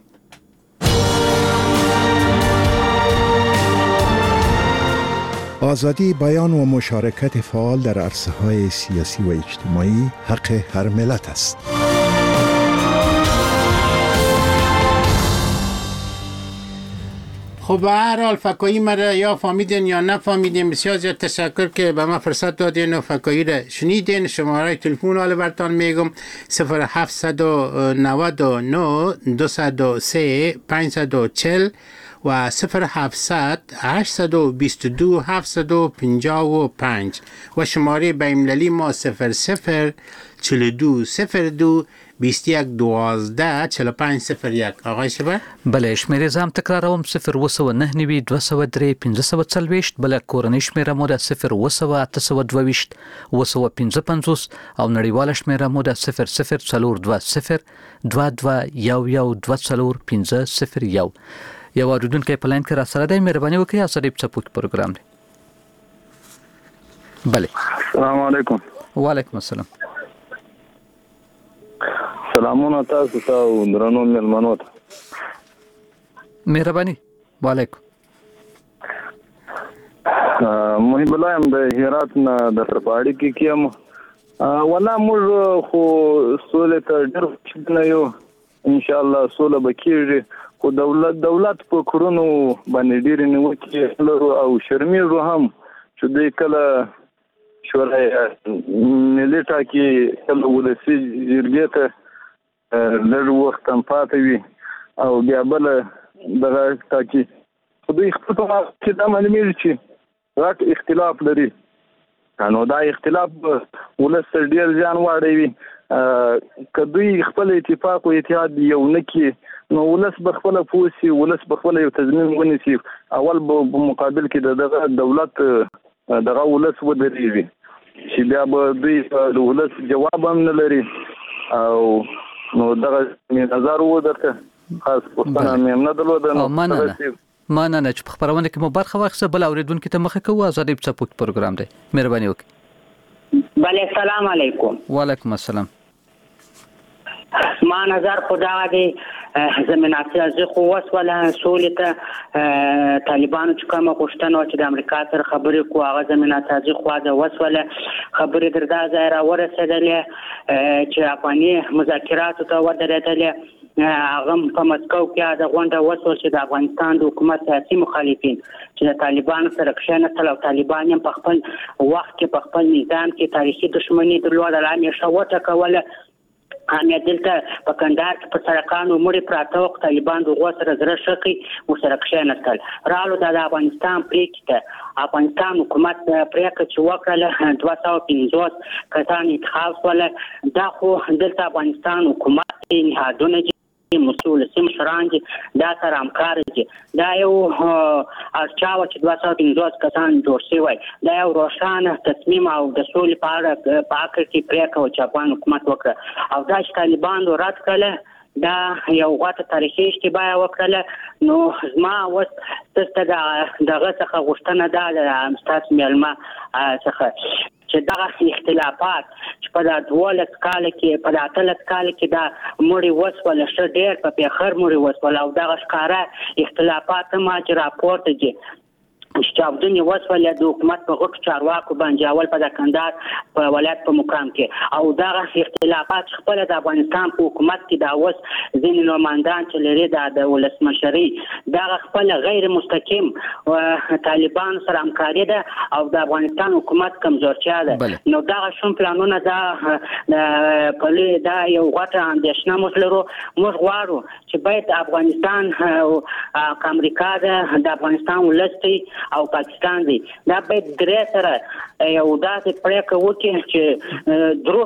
آزادی بیان و مشارکت فعال در عرصه‌های سیاسی و اجتماعی حق هر ملت است. خب به هر حال فکایی مرا یا فهمیدین یا نفهمیدین، بسیار زیاد تشکر که به من فرصت دادین و فکایی را شنیدین. شماره تلفن حال برتان میگم صفر هفت نه نه دو صفر سه پنج چهار صفر و صفر هفتصد هشت دو دو هفت پنج پنج و شماره بین‌المللی ما صفر صفر چهل و دو صفر دو بیست و یک دوازده چهل و پنج صفر یک. آقای شبر؟ بله، شمیره زم تکراروم صفر و سو نه نوی دو سو دری پنځه سوه څلوېښت. بله کورنۍ شمیره مو ده صفر و سو اته سوه دوهویشت اوه سوه پنځه پنځوس او نړیواله شمیره مو ده صفر صفر څلور دوه صفر دوه دوه یو یو دوه څلور پنځه صفر یو. یو اوریدونکی په لاین کې را سره دی، مهرباني وکړئ اسری په څپوک پروګرام دی. بله السلام علیکم. وعلیکم السلام. سلامونه تاسو ته او درنو مېلمنو ته. مهرباني. وعلیکم. محب الله یم د هرات نه د ترپاړي کې کیم. ولا موږ خو سولې ته ډېر خوشبینه یو، ان شاء الله سوله به کېږي. خو دولت دولت په کورونو باندې ډېرې نیوکې لرو او شرمېږو هم چې دوی کله شورای ملي ټاکي کله ولسي جرګې ته لږ وخت هم پاتې وي او بیا بله دغه ټاکي. خو دوی خپل په کې دا معلومېږي چې غټ اختلاف لري، نو دا اختلاف ولس ته ډېر زیان واړوي. که دوی خپل اتفاق و اتحاد یو نه کړي نو ولس به خپله پوه سي، ولس به خپله یو تضمین ونیسي. اول به په مقابل کې د دغه دولت دغه ولس ودرېږي چې بیا به دوی د ولس جواب هم نه لري. او نو دغه نظر و درته خاص پوښتنه مې هم نه درلوده. مننه مننه چې په خپرونه کې مو برخه واخیسته. بل اوریدونکي ته مخه کوو. ازادي په څپوک پروګرام دی، مهرباني وکړئ. بله سلام علیکم. وعلیکم السلام. ما نظر خدا دی زمینه سیاسي خو وسوله سولې ته طالبانو چې کومه غوښتنه چې د امریکا سره خبرې کوو هغه زمینه سیاسي خوا د وسوله خبرې تر دا ځای را ورسېدلې چې افغاني مذاکراتو ته ودرېدلې. هغه په مسکو کې د غونډه وسول چې د افغانستان د حکومت سیاسي مخالفین چې د طالبانو سره کښېنستل او طالبان هم په خپل وخت کې په خپل نظام کې تاریخي دښمني درلوده، همیشه وټکوله. همیا دلته په کندهار کې په سړکانو مړي پراته وو، طالبان د هغو سره زړه ښه کړي ورسره کښېنستل. رالو دا د افغانستان پرېکړې ته افغانستان حکومت پرېکړه چې وکړله دوه سوه پنځوس کسان انتخاب شول. دا خو دلته افغانستان حکومت نهادونه دي، مسؤل سیم مشران دي، دا سره همکار دي. دا یو ارچا و چې دوه سوه پنځوس کسان جوړ شوی، دا یو روښانه تصمیم او د سولې په اړه په عقل کې پرېکړه وه چې افغان حکومت وکړه. او دا چې طالبانو رد کړله دا یو غوته تاریخي اشتباه وکړه نو زما اوس ستاسو دغه څخه غوښتنه ده د ستاسو میلمه څخه چې دغه اختلافات چې په دولس کال کې په اتلس کال کې دا مړی وسول ش ډېر په پیخر مړی وسول او دغه ښکارا اختلافات ما چې راپورته دي چې چاودنې وسول د حکومت په غوښتنه چارواکو باندې اول په کندهار په ولایت په مقام کې او دغه اختلافات خپل د افغانستان په حکومت کې دا اوس ځینې نوماندان چې لري د ولسمشري دغه خپل غیر مستقیم طالبان سره همکاري ده او د افغانستان حکومت کمزورتیا ده نو دغه شوم پلانونه دا په لې دا یو غټه اندېښنه موږ لرو موږ غواړو چې باید افغانستان او امریکا د افغانستان ولستي او پاکستان دی دا باید درې سره یو داسې پریکړه وکړي چې درو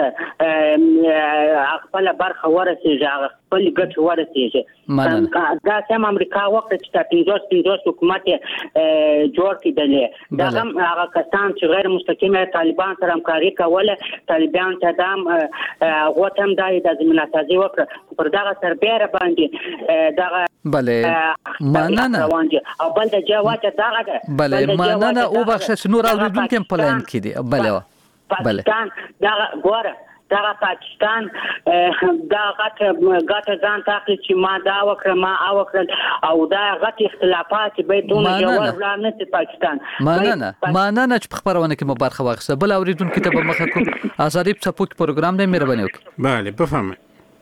سره خپل برخه ورسېږي هغه خپل ګټه ورسېږي دا سم امریکا وکړي چې د پنځوس پنځوس حکومت جوړ کړي دا هم هغه کسان چې غیر مستقیم طالبان سره همکاري کوله طالبان ته دام غوته هم دای د زمینه سازي وکړه پر دغه سربېره باندې دغه بله مننه او بل د جواته دغه ده بله مننه او بخش نور اوریدونکو په لاین کې دي بله پاکستان دغه ګوره دغه پاکستان دا غټ غټ ځان تاخلي چې ما دا وکړه ما او وکړه او دا غټ اختلافات به دونه جوړ وړاندې چې پاکستان مننه مننه چې په خبرونه کې مو برخه واخیسته بل اوریدونکو ته به مخه کوم آزادی سپورت پروګرام دې مهرباني وکړئ بله بفهمئ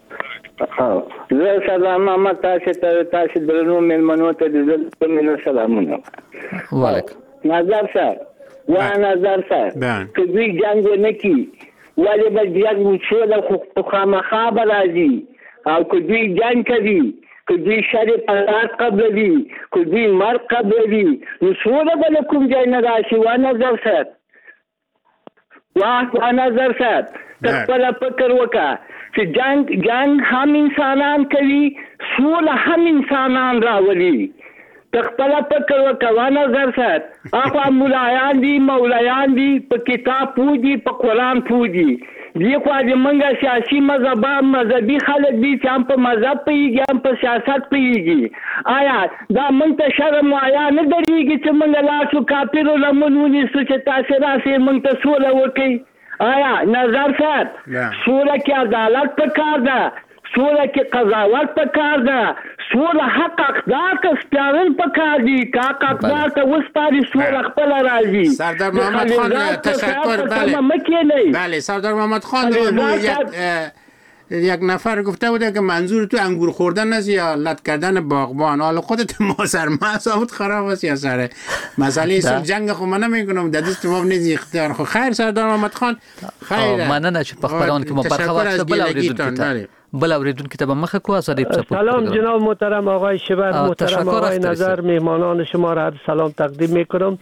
زه سلام محمد تاسو ته تاسو درنو مېلمنو ته د زړه مینه سلامونه وعلیکم نظر صاحب وا نظر صاحب که دوی جنگ نه کی ولی به جنگ وشول خو خامخا به راځي او که دوی جنگ کوي که دوی شر پرات قبلوي که دوی مرګ قبلوي نو سوله به له کوم ځای نه راشي وا نظر صاحب وا نظر صاحب ته خپل فکر وکړه چې جنگ جنگ هم انسانان کوي سوله هم انسانان راولي تخپل فکر وکړه نظر صاحب هغه مولایان دي مولایان دي په کتاب پوجي په قران پوجي دی خو د منګه سیاسي مذهب مذهبي خلک دي چې هم په مذهب پیږي هم په سیاست پیږي آیا دا مونږ ته شرم آیا نه درېږي چې مونږ لاسو کافرو لمنونی چې تاسو راسي مونږ ته سوله وکړي آیا نظر صاحب سوله کې عدالت پکار ده سوله کې قضاوت پکار ده سوله حق اقدار کا سپارل پکار دي کا حق اقدار ته وسپاري سوله خپل راځي سردار محمد خان تشکر بله بله سردار محمد خان یک یک نفر گفته بوده که منظور تو انگور خوردن است یا لط کردن باغبان حالا خودت ماسر ماسا خراب است یا سر مسئله سر جنگ خو من نمیکنم در دست ما نیست اختیار خو خیر سردار محمد خان خیر مننه چې په خبرونه کې مو برخه واخیسته بل اوریدونکو بل اوریدونکو ته به مخه کو آزادی سپورت سلام جناب محترم آقای شبر محترم آقای نظر مهمانان شما را سلام تقدیم میکنم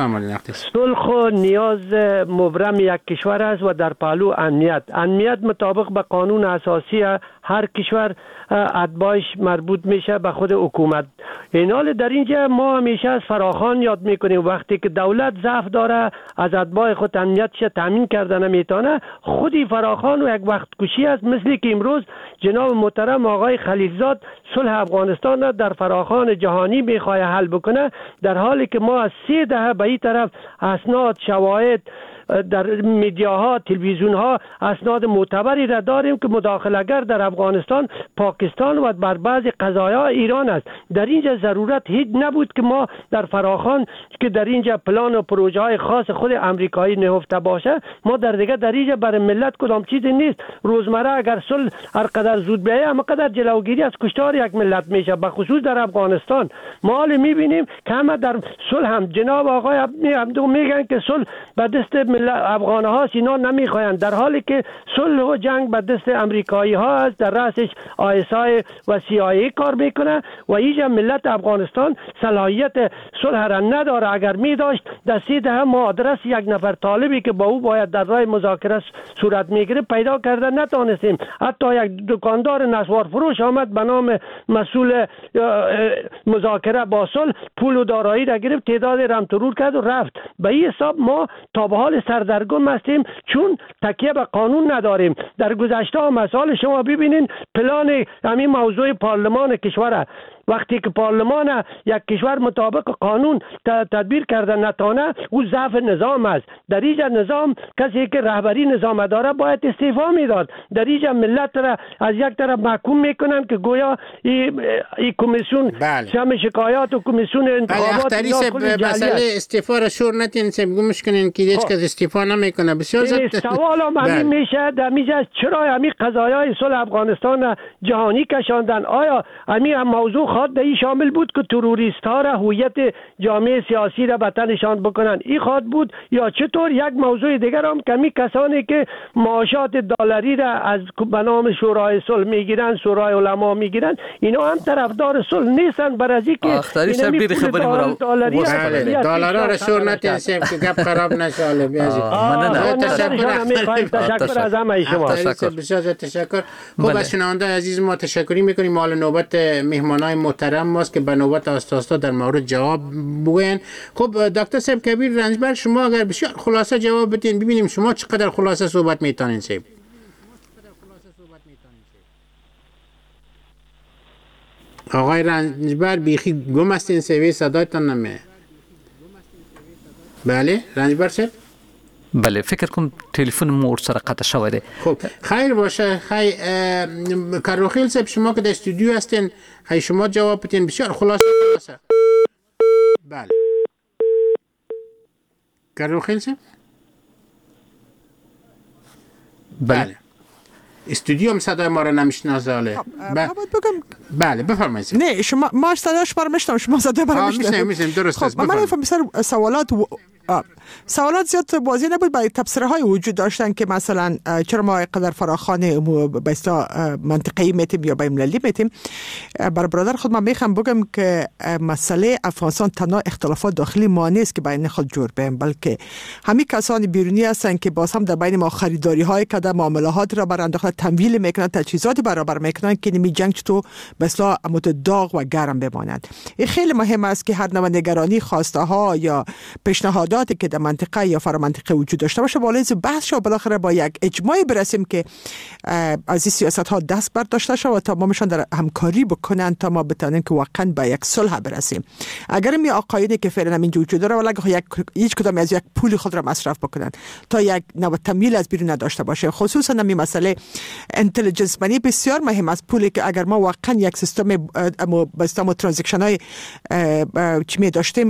صلح و نیاز مبرم یک کشور است و در پهلو امنیت امنیت مطابق به قانون اساسی هر کشور اتباعش مربوط میشه به خود حکومت این حال در اینجا ما همیشه از فراخوان یاد میکنیم وقتی که دولت ضعف داره از اتباع خود امنیتش تامین کرده نمیتونه خودی فراخوان و یک وقت کشی است مثل که امروز جناب محترم آقای خلیلزاد صلح افغانستان را در فراخوان جهانی میخواد حل بکنه در حالی که ما از سه دهه به این طرف اسناد شواهد در میدیاها تلویزیون ها اسناد معتبری را داریم که مداخله‌گر در افغانستان پاکستان و بر بعضی قضایا ایران است در اینجا ضرورت هیچ نبود که ما در فراخوان که در اینجا پلان و پروژه های خاص خود امریکایی نهفته باشه ما در دیگه در اینجا برای ملت کدام چیزی نیست روزمره اگر صلح هر قدر زود بیایه اما قدر جلوگیری از کشتار یک ملت میشه به خصوص در افغانستان ما حال میبینیم که همه در صلح هم جناب آقای عبدو میگن که صلح به دست افغان ها اینا نمیخواین در حالی که صلح و جنگ به دست امریکایی ها است در رأسش آی اس آی و سی آی ای کار میکنه و اینجا ملت افغانستان صلاحیت صلح را نداره اگر می داشت در سی دهه ما آدرس یک نفر طالبی که با او باید در راه مذاکره صورت میگیره پیدا کرده نتونستیم حتی یک دکاندار نسوار فروش آمد به نام مسئول مذاکره با صلح پول و دارایی را گرفت تعداد رم ترور کرد و رفت به این حساب ما تا به حال سردرگم هستیم چون تکیه به قانون نداریم. در گذشته مسائل شما ببینین پلان همین موضوع پارلمان کشور وقتی که پارلمان یک کشور مطابق قانون تدبیر کرده نتانه او ضعف نظام است. در اینجا نظام کسی که رهبری نظام داره باید استعفا میداد. در اینجا ملت را از یک طرف محکوم میکنن که گویا این ای کمیسیون شام شکایات و کمیسیون انتخابات مسئله استعفا را شور نتین سب گمش کنین که هیچ کس استعفا نمیکنه. بسیار زیاد سوال هم همین میشه در میجا چرا همین قضایای صلح افغانستان جهانی کشاندن؟ آیا همین موضوع خود در این شامل بود که تروریست ها را هویت جامعه سیاسی را به تنشان بکنن؟ این خود بود یا چطور یک موضوع دیگر هم کمی کسانی که معاشات دلاری را از به نام شورای صلح میگیرن، شورای علما میگیرن، اینا هم طرفدار صلح نیستن. برای اینکه اختاری سر بیر خبری مرا دلارا را شور نتنسیم که گپ خراب نشه. بیازی تشکر از همه شما. بسیار تشکر. خب از شنونده عزیز ما تشکری میکنیم. مال نوبت مهمانای محترم ماست که به نوبت آستاستا در مورد جواب بگوین. خب دکتر صاحب کبیر رنجبر، شما اگر بسیار خلاصه جواب بدین ببینیم شما چقدر خلاصه صحبت میتونین صاحب. آقای رنجبر بیخی گم هستین سوی صدایتان نمیه. بله رنجبر صاحب. بله فکر کنم تلفن مور سره قطع شده ده. خب خیر باشه. خیر کاروخیل صاحب شما که در استودیو هستین خیر شما جواب بدین بسیار خلاصه خلاصه. بله کاروخیل صاحب. بله استودیو هم صدای ما را نمیشناسه. بله بله بفرمایید. نه شما ما صداش برام میشنم، شما صدای برام میشنم. میشنم میشنم درست است. خب من میفهمم مثلا سوالات و سوالات زیاد واضح نبود. برای تبصره های وجود داشتن که مثلا چرا ما قدر فراخوان به اصطلاح منطقه‌ای میتیم یا بین المللی میتیم. برای برادر خود من میخوام بگم که مسئله افغانستان تنها اختلافات داخلی ما نیست که بین خود جور بیم، بلکه همین کسان بیرونی هستن که باز هم در بین ما خریداری های کده، معاملات را برانداخته، تمویل میکنن، تجهیزات برابر میکنن که نمی جنگ تو به اصطلاح داغ و گرم بماند. این خیلی مهم است که هر نوع نگرانی، خواسته ها یا پیشنهاداتی که در منطقه یا فرامنطقه وجود داشته باشه بالای بحث شو، بالاخره با یک اجماعی برسیم که از این سیاست ها دست برداشته شود و تمامشان در همکاری بکنن تا ما بتونیم که واقعا به یک صلح برسیم. اگر می آقایونی که فعلا اینجا وجود داره ولی یک هیچ کدام از یک پول خود را مصرف بکنن تا یک نوع تمویل از بیرون نداشته باشه، خصوصا همین مسئله اینتلیجنس منی بسیار مهم است. پولی که اگر ما واقعا یک سیستم با استفاده ترانزکشن های چی می داشتیم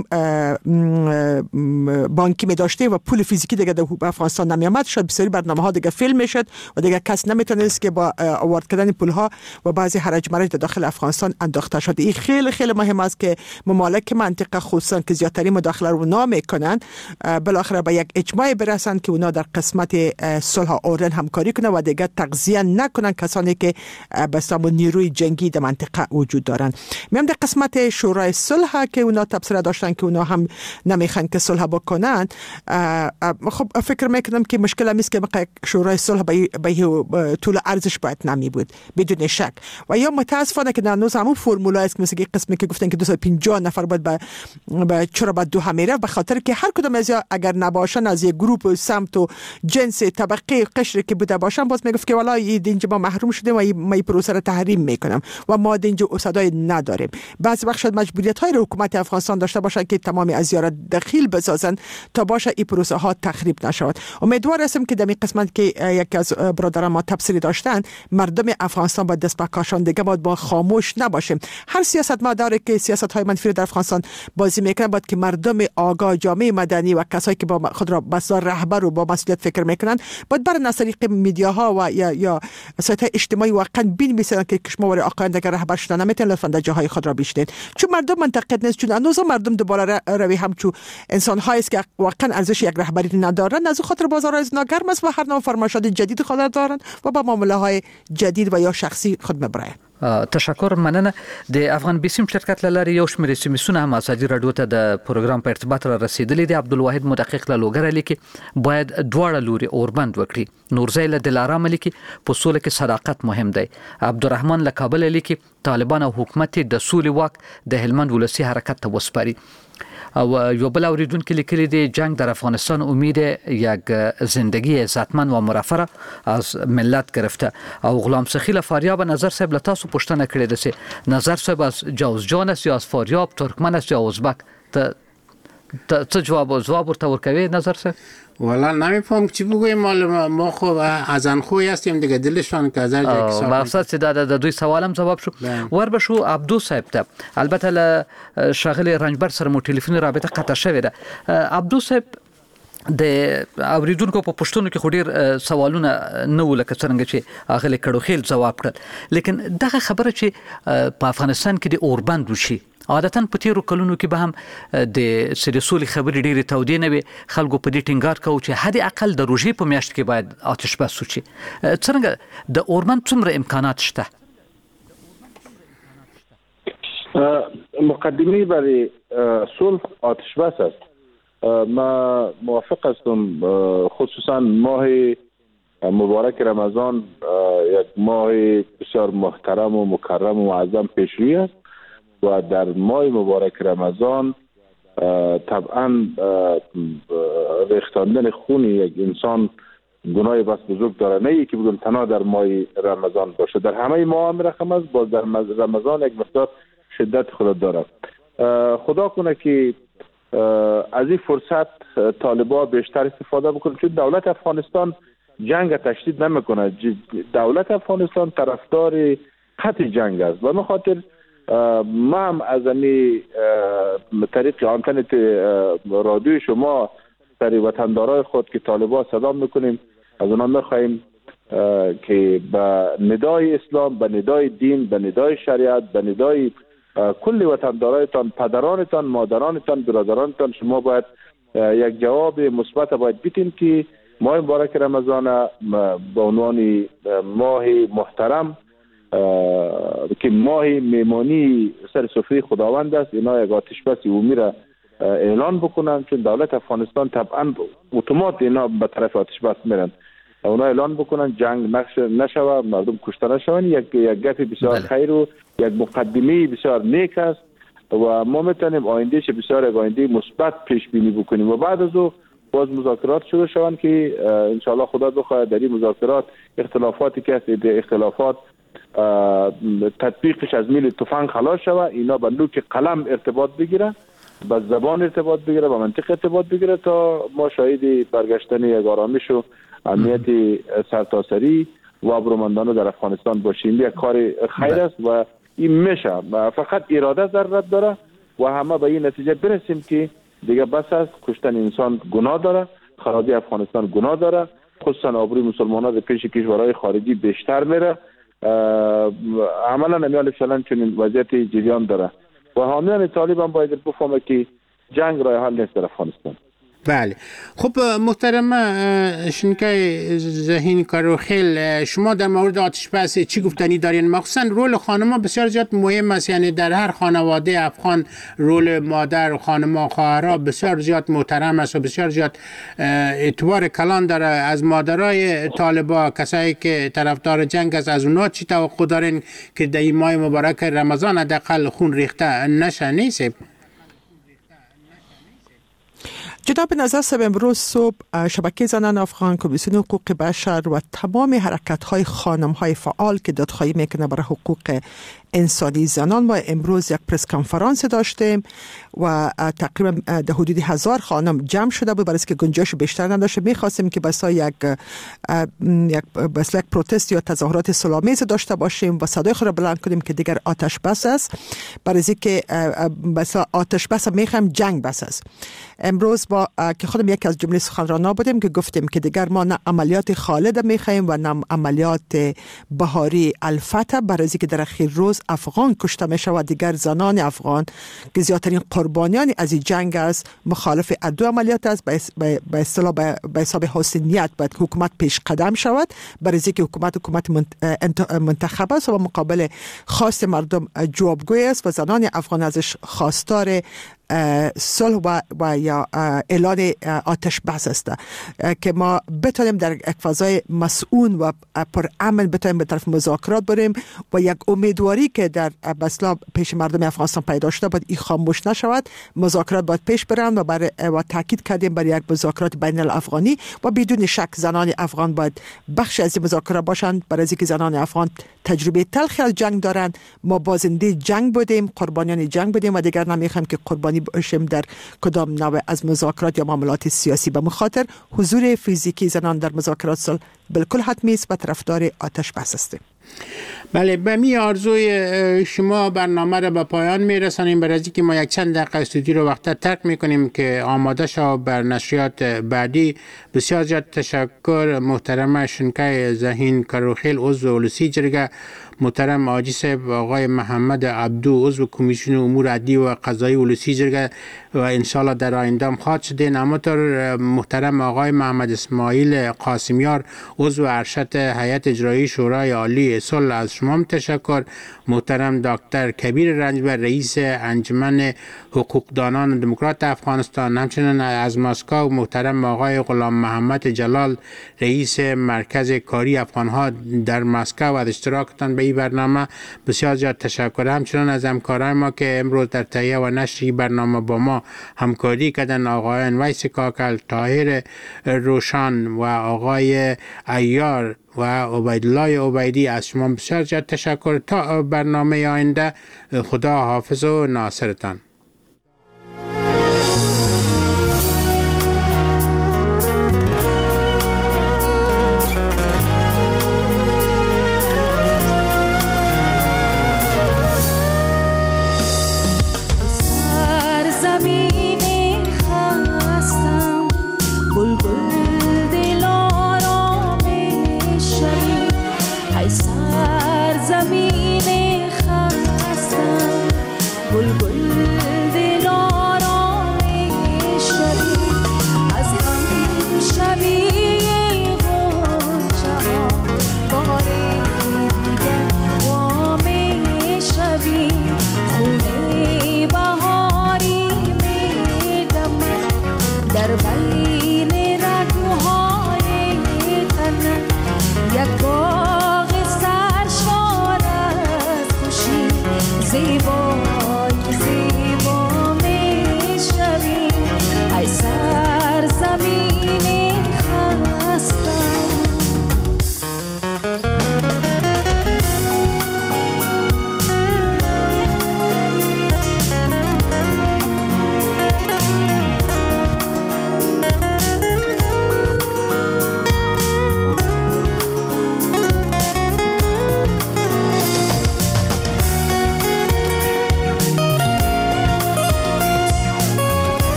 بانکی می داشتیم و پول فیزیکی دیگه در افغانستان نمی آمد، شاید بسیاری برنامه ها دیگه فیلم میشد و دیگه کس نمیتونست که با آورد کردن پول ها و بعضی حرج مرج داخل افغانستان انداخته شده. این خیلی خیلی مهم است که ممالک منطقه خصوصا که زیادترین مداخله رو نمیکنن بالاخره به یک اجماع برسن که اونا در قسمت صلح اوردن همکاری کنن و دیگه تغذیه نکنن کسانی که به سامون نیروی جنگی در منطقه وجود دارن. میام در قسمت شورای صلح که اونا تبصره داشتن که اونا هم نمیخوان که صلح بکنن. خب فکر میکنم که مشکل هم است که شورای صلح به طول ارزش باید نمی بود بدون شک و یا متاسفانه که هنوز همون فرمولا است مثل قسمی که گفتن که دویست و پنجاه نفر باید به چرا باید دو همیره به خاطر که هر کدوم از اگر نباشن از یک گروه سمت و جنس طبقه قشر که بوده باشن باز میگفت که والا اینجا ما محروم شدیم و ما این پروسه را تحریم میکنم و ما اینجا صدای نداریم. بعضی وقت شاید مجبوریت های حکومت افغانستان داشته باشه که تمامی ازیا را دخیل بسازن تا باشه این پروسه ها تخریب نشود. امیدوار هستم که در این قسمت که یکی از برادران ما تفسیری داشتن مردم افغانستان با دست به کاشان دیگه باید با خاموش نباشیم. هر سیاست مداری که سیاست های منفی در افغانستان بازی میکنه باید که مردم آگاه، جامعه مدنی و کسایی که با خود را بسیار رهبر و با مسئولیت فکر میکنن باید بر از طریق میدیاها و یا یا سایت اجتماعی واقعا بنویسن که کشماور آقایان دیگه رهبر شدن نمیتونن لطفا در جاهای خود را بیشتن، چون مردم منتقد نیست، چون هنوز مردم دوباره روی همچو انسان هایی است که واقعا ارزش یک رهبری ندارن، از خاطر بازار از ناگرم است و هر نوع فرمایشات جدید خود دارن و با معامله های جدید و یا شخصی خود مبرای. تشکر مننه. د افغان بیسیم شرکت لاره یو شمېر سیمسونه هم ازادي رادیو ته د پروګرام په ارتباط را رسیدلی دی. عبدالواحد مدقق له لوګر لیکي باید دواړه لوري اوربند وکړي. نورزی له دلارام لیکي په سوله کې صداقت مهم دی. عبدالرحمن له کابل لیکي طالبان او حکومت د سولې واک د هلمند ولسی حرکت ته وسپاري. و یو بل اوریدونکو لیکلی دی جنگ در افغانستان امید یک زندگی عزتمند و مرفه از ملت گرفته. او غلام سخیل فاریاب نظر صاحب له تاسو پوښتنه کړې ده چې نظر صاحب از جوزجان است یا از فاریاب، ترکمن است یا ازبک؟ ته ته جواب جواب ورته ورکوي نظر صاحب؟ والا نمیفهم چی بگویم، ما ما خو از انخوی هستیم دیگه، دلشان که از هر جای حساب مقصد چې دا د دوی سوالم جواب شو. ور به شو عبدو صاحب ته، البته له شاغلی رنجبر سره مو ټلیفوني رابطه قطع شوې ده. عبدو صاحب د اوریدونکو په پښتون کې خډیر سوالونه نو لکه څنګه چې اغلی کډو خیل جواب کړ، لیکن دغه خبره چې په افغانستان کې د اوربند وشي عادتاً په تیرو کلونو کې به هم د سریسولي خبرې ډېرې تودې نه وي، خلکو په دې ټینګار کوي چې حد اقل د روژې په میاشت کې باید آتش بس وشي. څنګه د اوربند څومره امکانات شته؟ مقدمه برای صلح آتش بس است. ما موافق هستم، خصوصا ماه مبارک رمضان یک ماه بسیار محترم و مکرم و معظم پیش روی است و در ماه مبارک رمضان طبعا ریختاندن خون یک انسان گناه بس بزرگ داره، نه یکی بگم تنها در ماه رمضان باشه، در همه ماه هم رقم است، باز در رمضان یک مقدار شدت خود داره. خدا کنه که از این فرصت طالبان بیشتر استفاده بکنه، چون دولت افغانستان جنگ تشدید نمیکنه، دولت افغانستان طرفدار قطع جنگ است و به خاطر ما هم از امی طریق آنتن رادیوی شما سری وطندارای خود که طالبان صدا میکنیم از اونا میخواییم که به ندای اسلام، به ندای دین، به ندای شریعت، به ندای کل وطندارایتان، پدرانتان، مادرانتان، برادرانتان شما باید یک جواب مثبت باید بیتین که ماه مبارک رمضان به عنوان ماه محترم که ماه میمانی سر سفره خداوند است، اینا یک آتش بس عمومی را اعلان بکنن، چون دولت افغانستان طبعا اتومات اینا به طرف آتش بس میرن، اونا اعلان بکنن جنگ نشوه، مردم کشته نشون. یک یک گپ بسیار خیر و یک مقدمه بسیار نیک است و ما میتونیم آیندهش بسیار یک آینده مثبت پیش بینی بکنیم و بعد از او باز مذاکرات شروع شوند که ان شاء الله خدا بخواد در این مذاکرات اختلافاتی که هست، اختلافات تطبیقش از میل تفنگ خلاص شود، اینا به نوک قلم ارتباط بگیره، به زبان ارتباط بگیره، به منطق ارتباط بگیره تا ما شاهد برگشتن یک آرامش و امنیت سرتاسری و ابرومندانه در افغانستان باشیم. یک کار خیر است و این میشه، فقط اراده ضرورت داره و همه به این نتیجه برسیم که دیگه بس است، کشتن انسان گناه داره، خرابی افغانستان گناه داره، خصوصا آبروی مسلمانان در پیش کشورهای خارجی بیشتر میره، عملا نمیال فعلا چنین وضعیت جریان داره و حامیان طالب هم باید بفهمه که جنگ راه حل نیست در افغانستان. بله. خب محترم شنکای ذهین کاروخیل، شما در مورد آتش بس چی گفتنی دارین؟ مخصوصا رول خانم‌ها بسیار زیاد مهم است، یعنی در هر خانواده افغان رول مادر و خانم‌ها خواهرها بسیار زیاد محترم است و بسیار زیاد اعتبار کلان داره. از مادرای طالبا، کسایی که طرفدار جنگ است، از اونها چی توقع دارین که در این ماه مبارک رمضان حداقل خون ریخته نشه؟ نیست؟ جناب نظر صاحب، امروز صبح شبکه زنان افغان، کمیسیون حقوق بشر و تمام حرکت‌های خانم‌های فعال که دادخواهی میکنه برای حقوق انسانی زنان ما امروز یک پرس کنفرانس داشتیم و تقریبا در حدود هزار خانم جمع شده بود، برای که گنجایش بیشتر نداشت. می‌خواستیم که بسا یک یک بس یک پروتست یا تظاهرات صلح‌آمیز داشته باشیم و صدای خود را بلند کنیم که دیگر آتش بس است، برای که بسا آتش بس می‌خوایم جنگ بس است. امروز با که خودم یکی از جمله سخنرانا بودیم که گفتیم که دیگر ما نه عملیات خالد می‌خوایم و نه عملیات بهاری الفتح، برای که در اخیر روز افغان کشته میشه و دیگر زنان افغان که زیادترین قربانیان از این جنگ است مخالف ادو عملیات است. به اصطلاح به حساب حسن نیت باید حکومت پیش قدم شود، برای اینکه حکومت حکومت منتخب است و مقابل خواست مردم جوابگوی است و زنان افغان ازش خواستار صلح و, و یا اعلان آتش بس است که ما بتونیم در یک فضای مسئول و پر امن بتونیم به طرف مذاکرات بریم و یک امیدواری که در بسلا پیش مردم افغانستان پیدا شده باید این خاموش نشود. مذاکرات باید پیش برند و برای و تاکید کردیم برای یک مذاکرات بین الافغانی و بدون شک زنان افغان باید بخش از این مذاکرات باشند، برای اینکه زنان افغان تجربه تلخی از جنگ دارند. ما بازنده جنگ بودیم، قربانیان جنگ بودیم و دیگر نمیخوایم که قربانی باشیم در کدام نوع از مذاکرات یا معاملات سیاسی. به مخاطر حضور فیزیکی زنان در مذاکرات صلح بالکل حتمی است و طرفدار آتش بس هستیم. بله، به می آرزوی شما برنامه را به پایان می رسانیم. برای اینکه ما یک چند دقیقه استودیو رو وقت ترک می کنیم که آماده شو بر نشریات بعدی. بسیار زیاد تشکر محترم شنکای ذهین کروخیل عضو اولسی جرگه، محترم حاجی صاحب آقای محمد عبدو عضو کمیسیون امور عدلی و قضایی اولسی جرگه و انشالله در آینده هم خواهد شدین. همانطور محترم آقای محمد اسماعیل قاسمیار عضو ارشد هیئت اجرایی شورای عالی صلح، از شما هم تشکر. محترم دکتر کبیر رنجبر رئیس انجمن حقوقدانان دموکرات افغانستان، همچنین از مسکو محترم آقای غلام محمد جلال رئیس مرکز کاری افغانها در مسکو از اشتراکتان به این برنامه بسیار زیاد تشکر. همچنین از همکارای ما که امروز در تهیه و نشر این برنامه با ما همکاری کردن، آقایان ویس کاکل، طاهر روشان و آقای ایار و عبیدالله عبیدی، از شما بسیار زیاد تشکر. تا برنامه آینده، خدا حافظ و ناصرتان. زمین خستم بلبل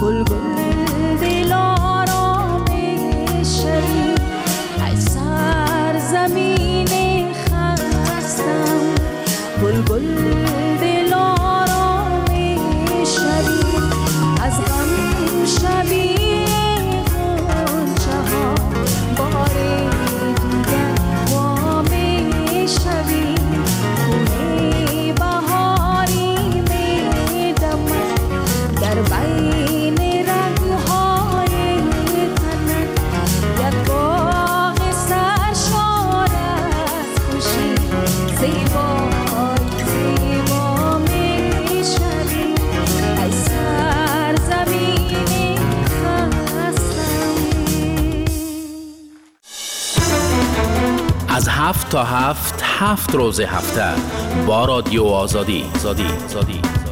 گل گل دل آرام شبی ای سرزمین خستم گل گل دل آرام شبی از غم شبی غنچه ها بار دیگر وام شبی خونه بهاری میدمد در بین رنگهای تنت یک باغ سرشار از خوشی زیبای زیبا میشوی ای سرزمین خستم. از هفت تا هفت هفت روز هفته با رادیو آزادی. آزادی. آزادی.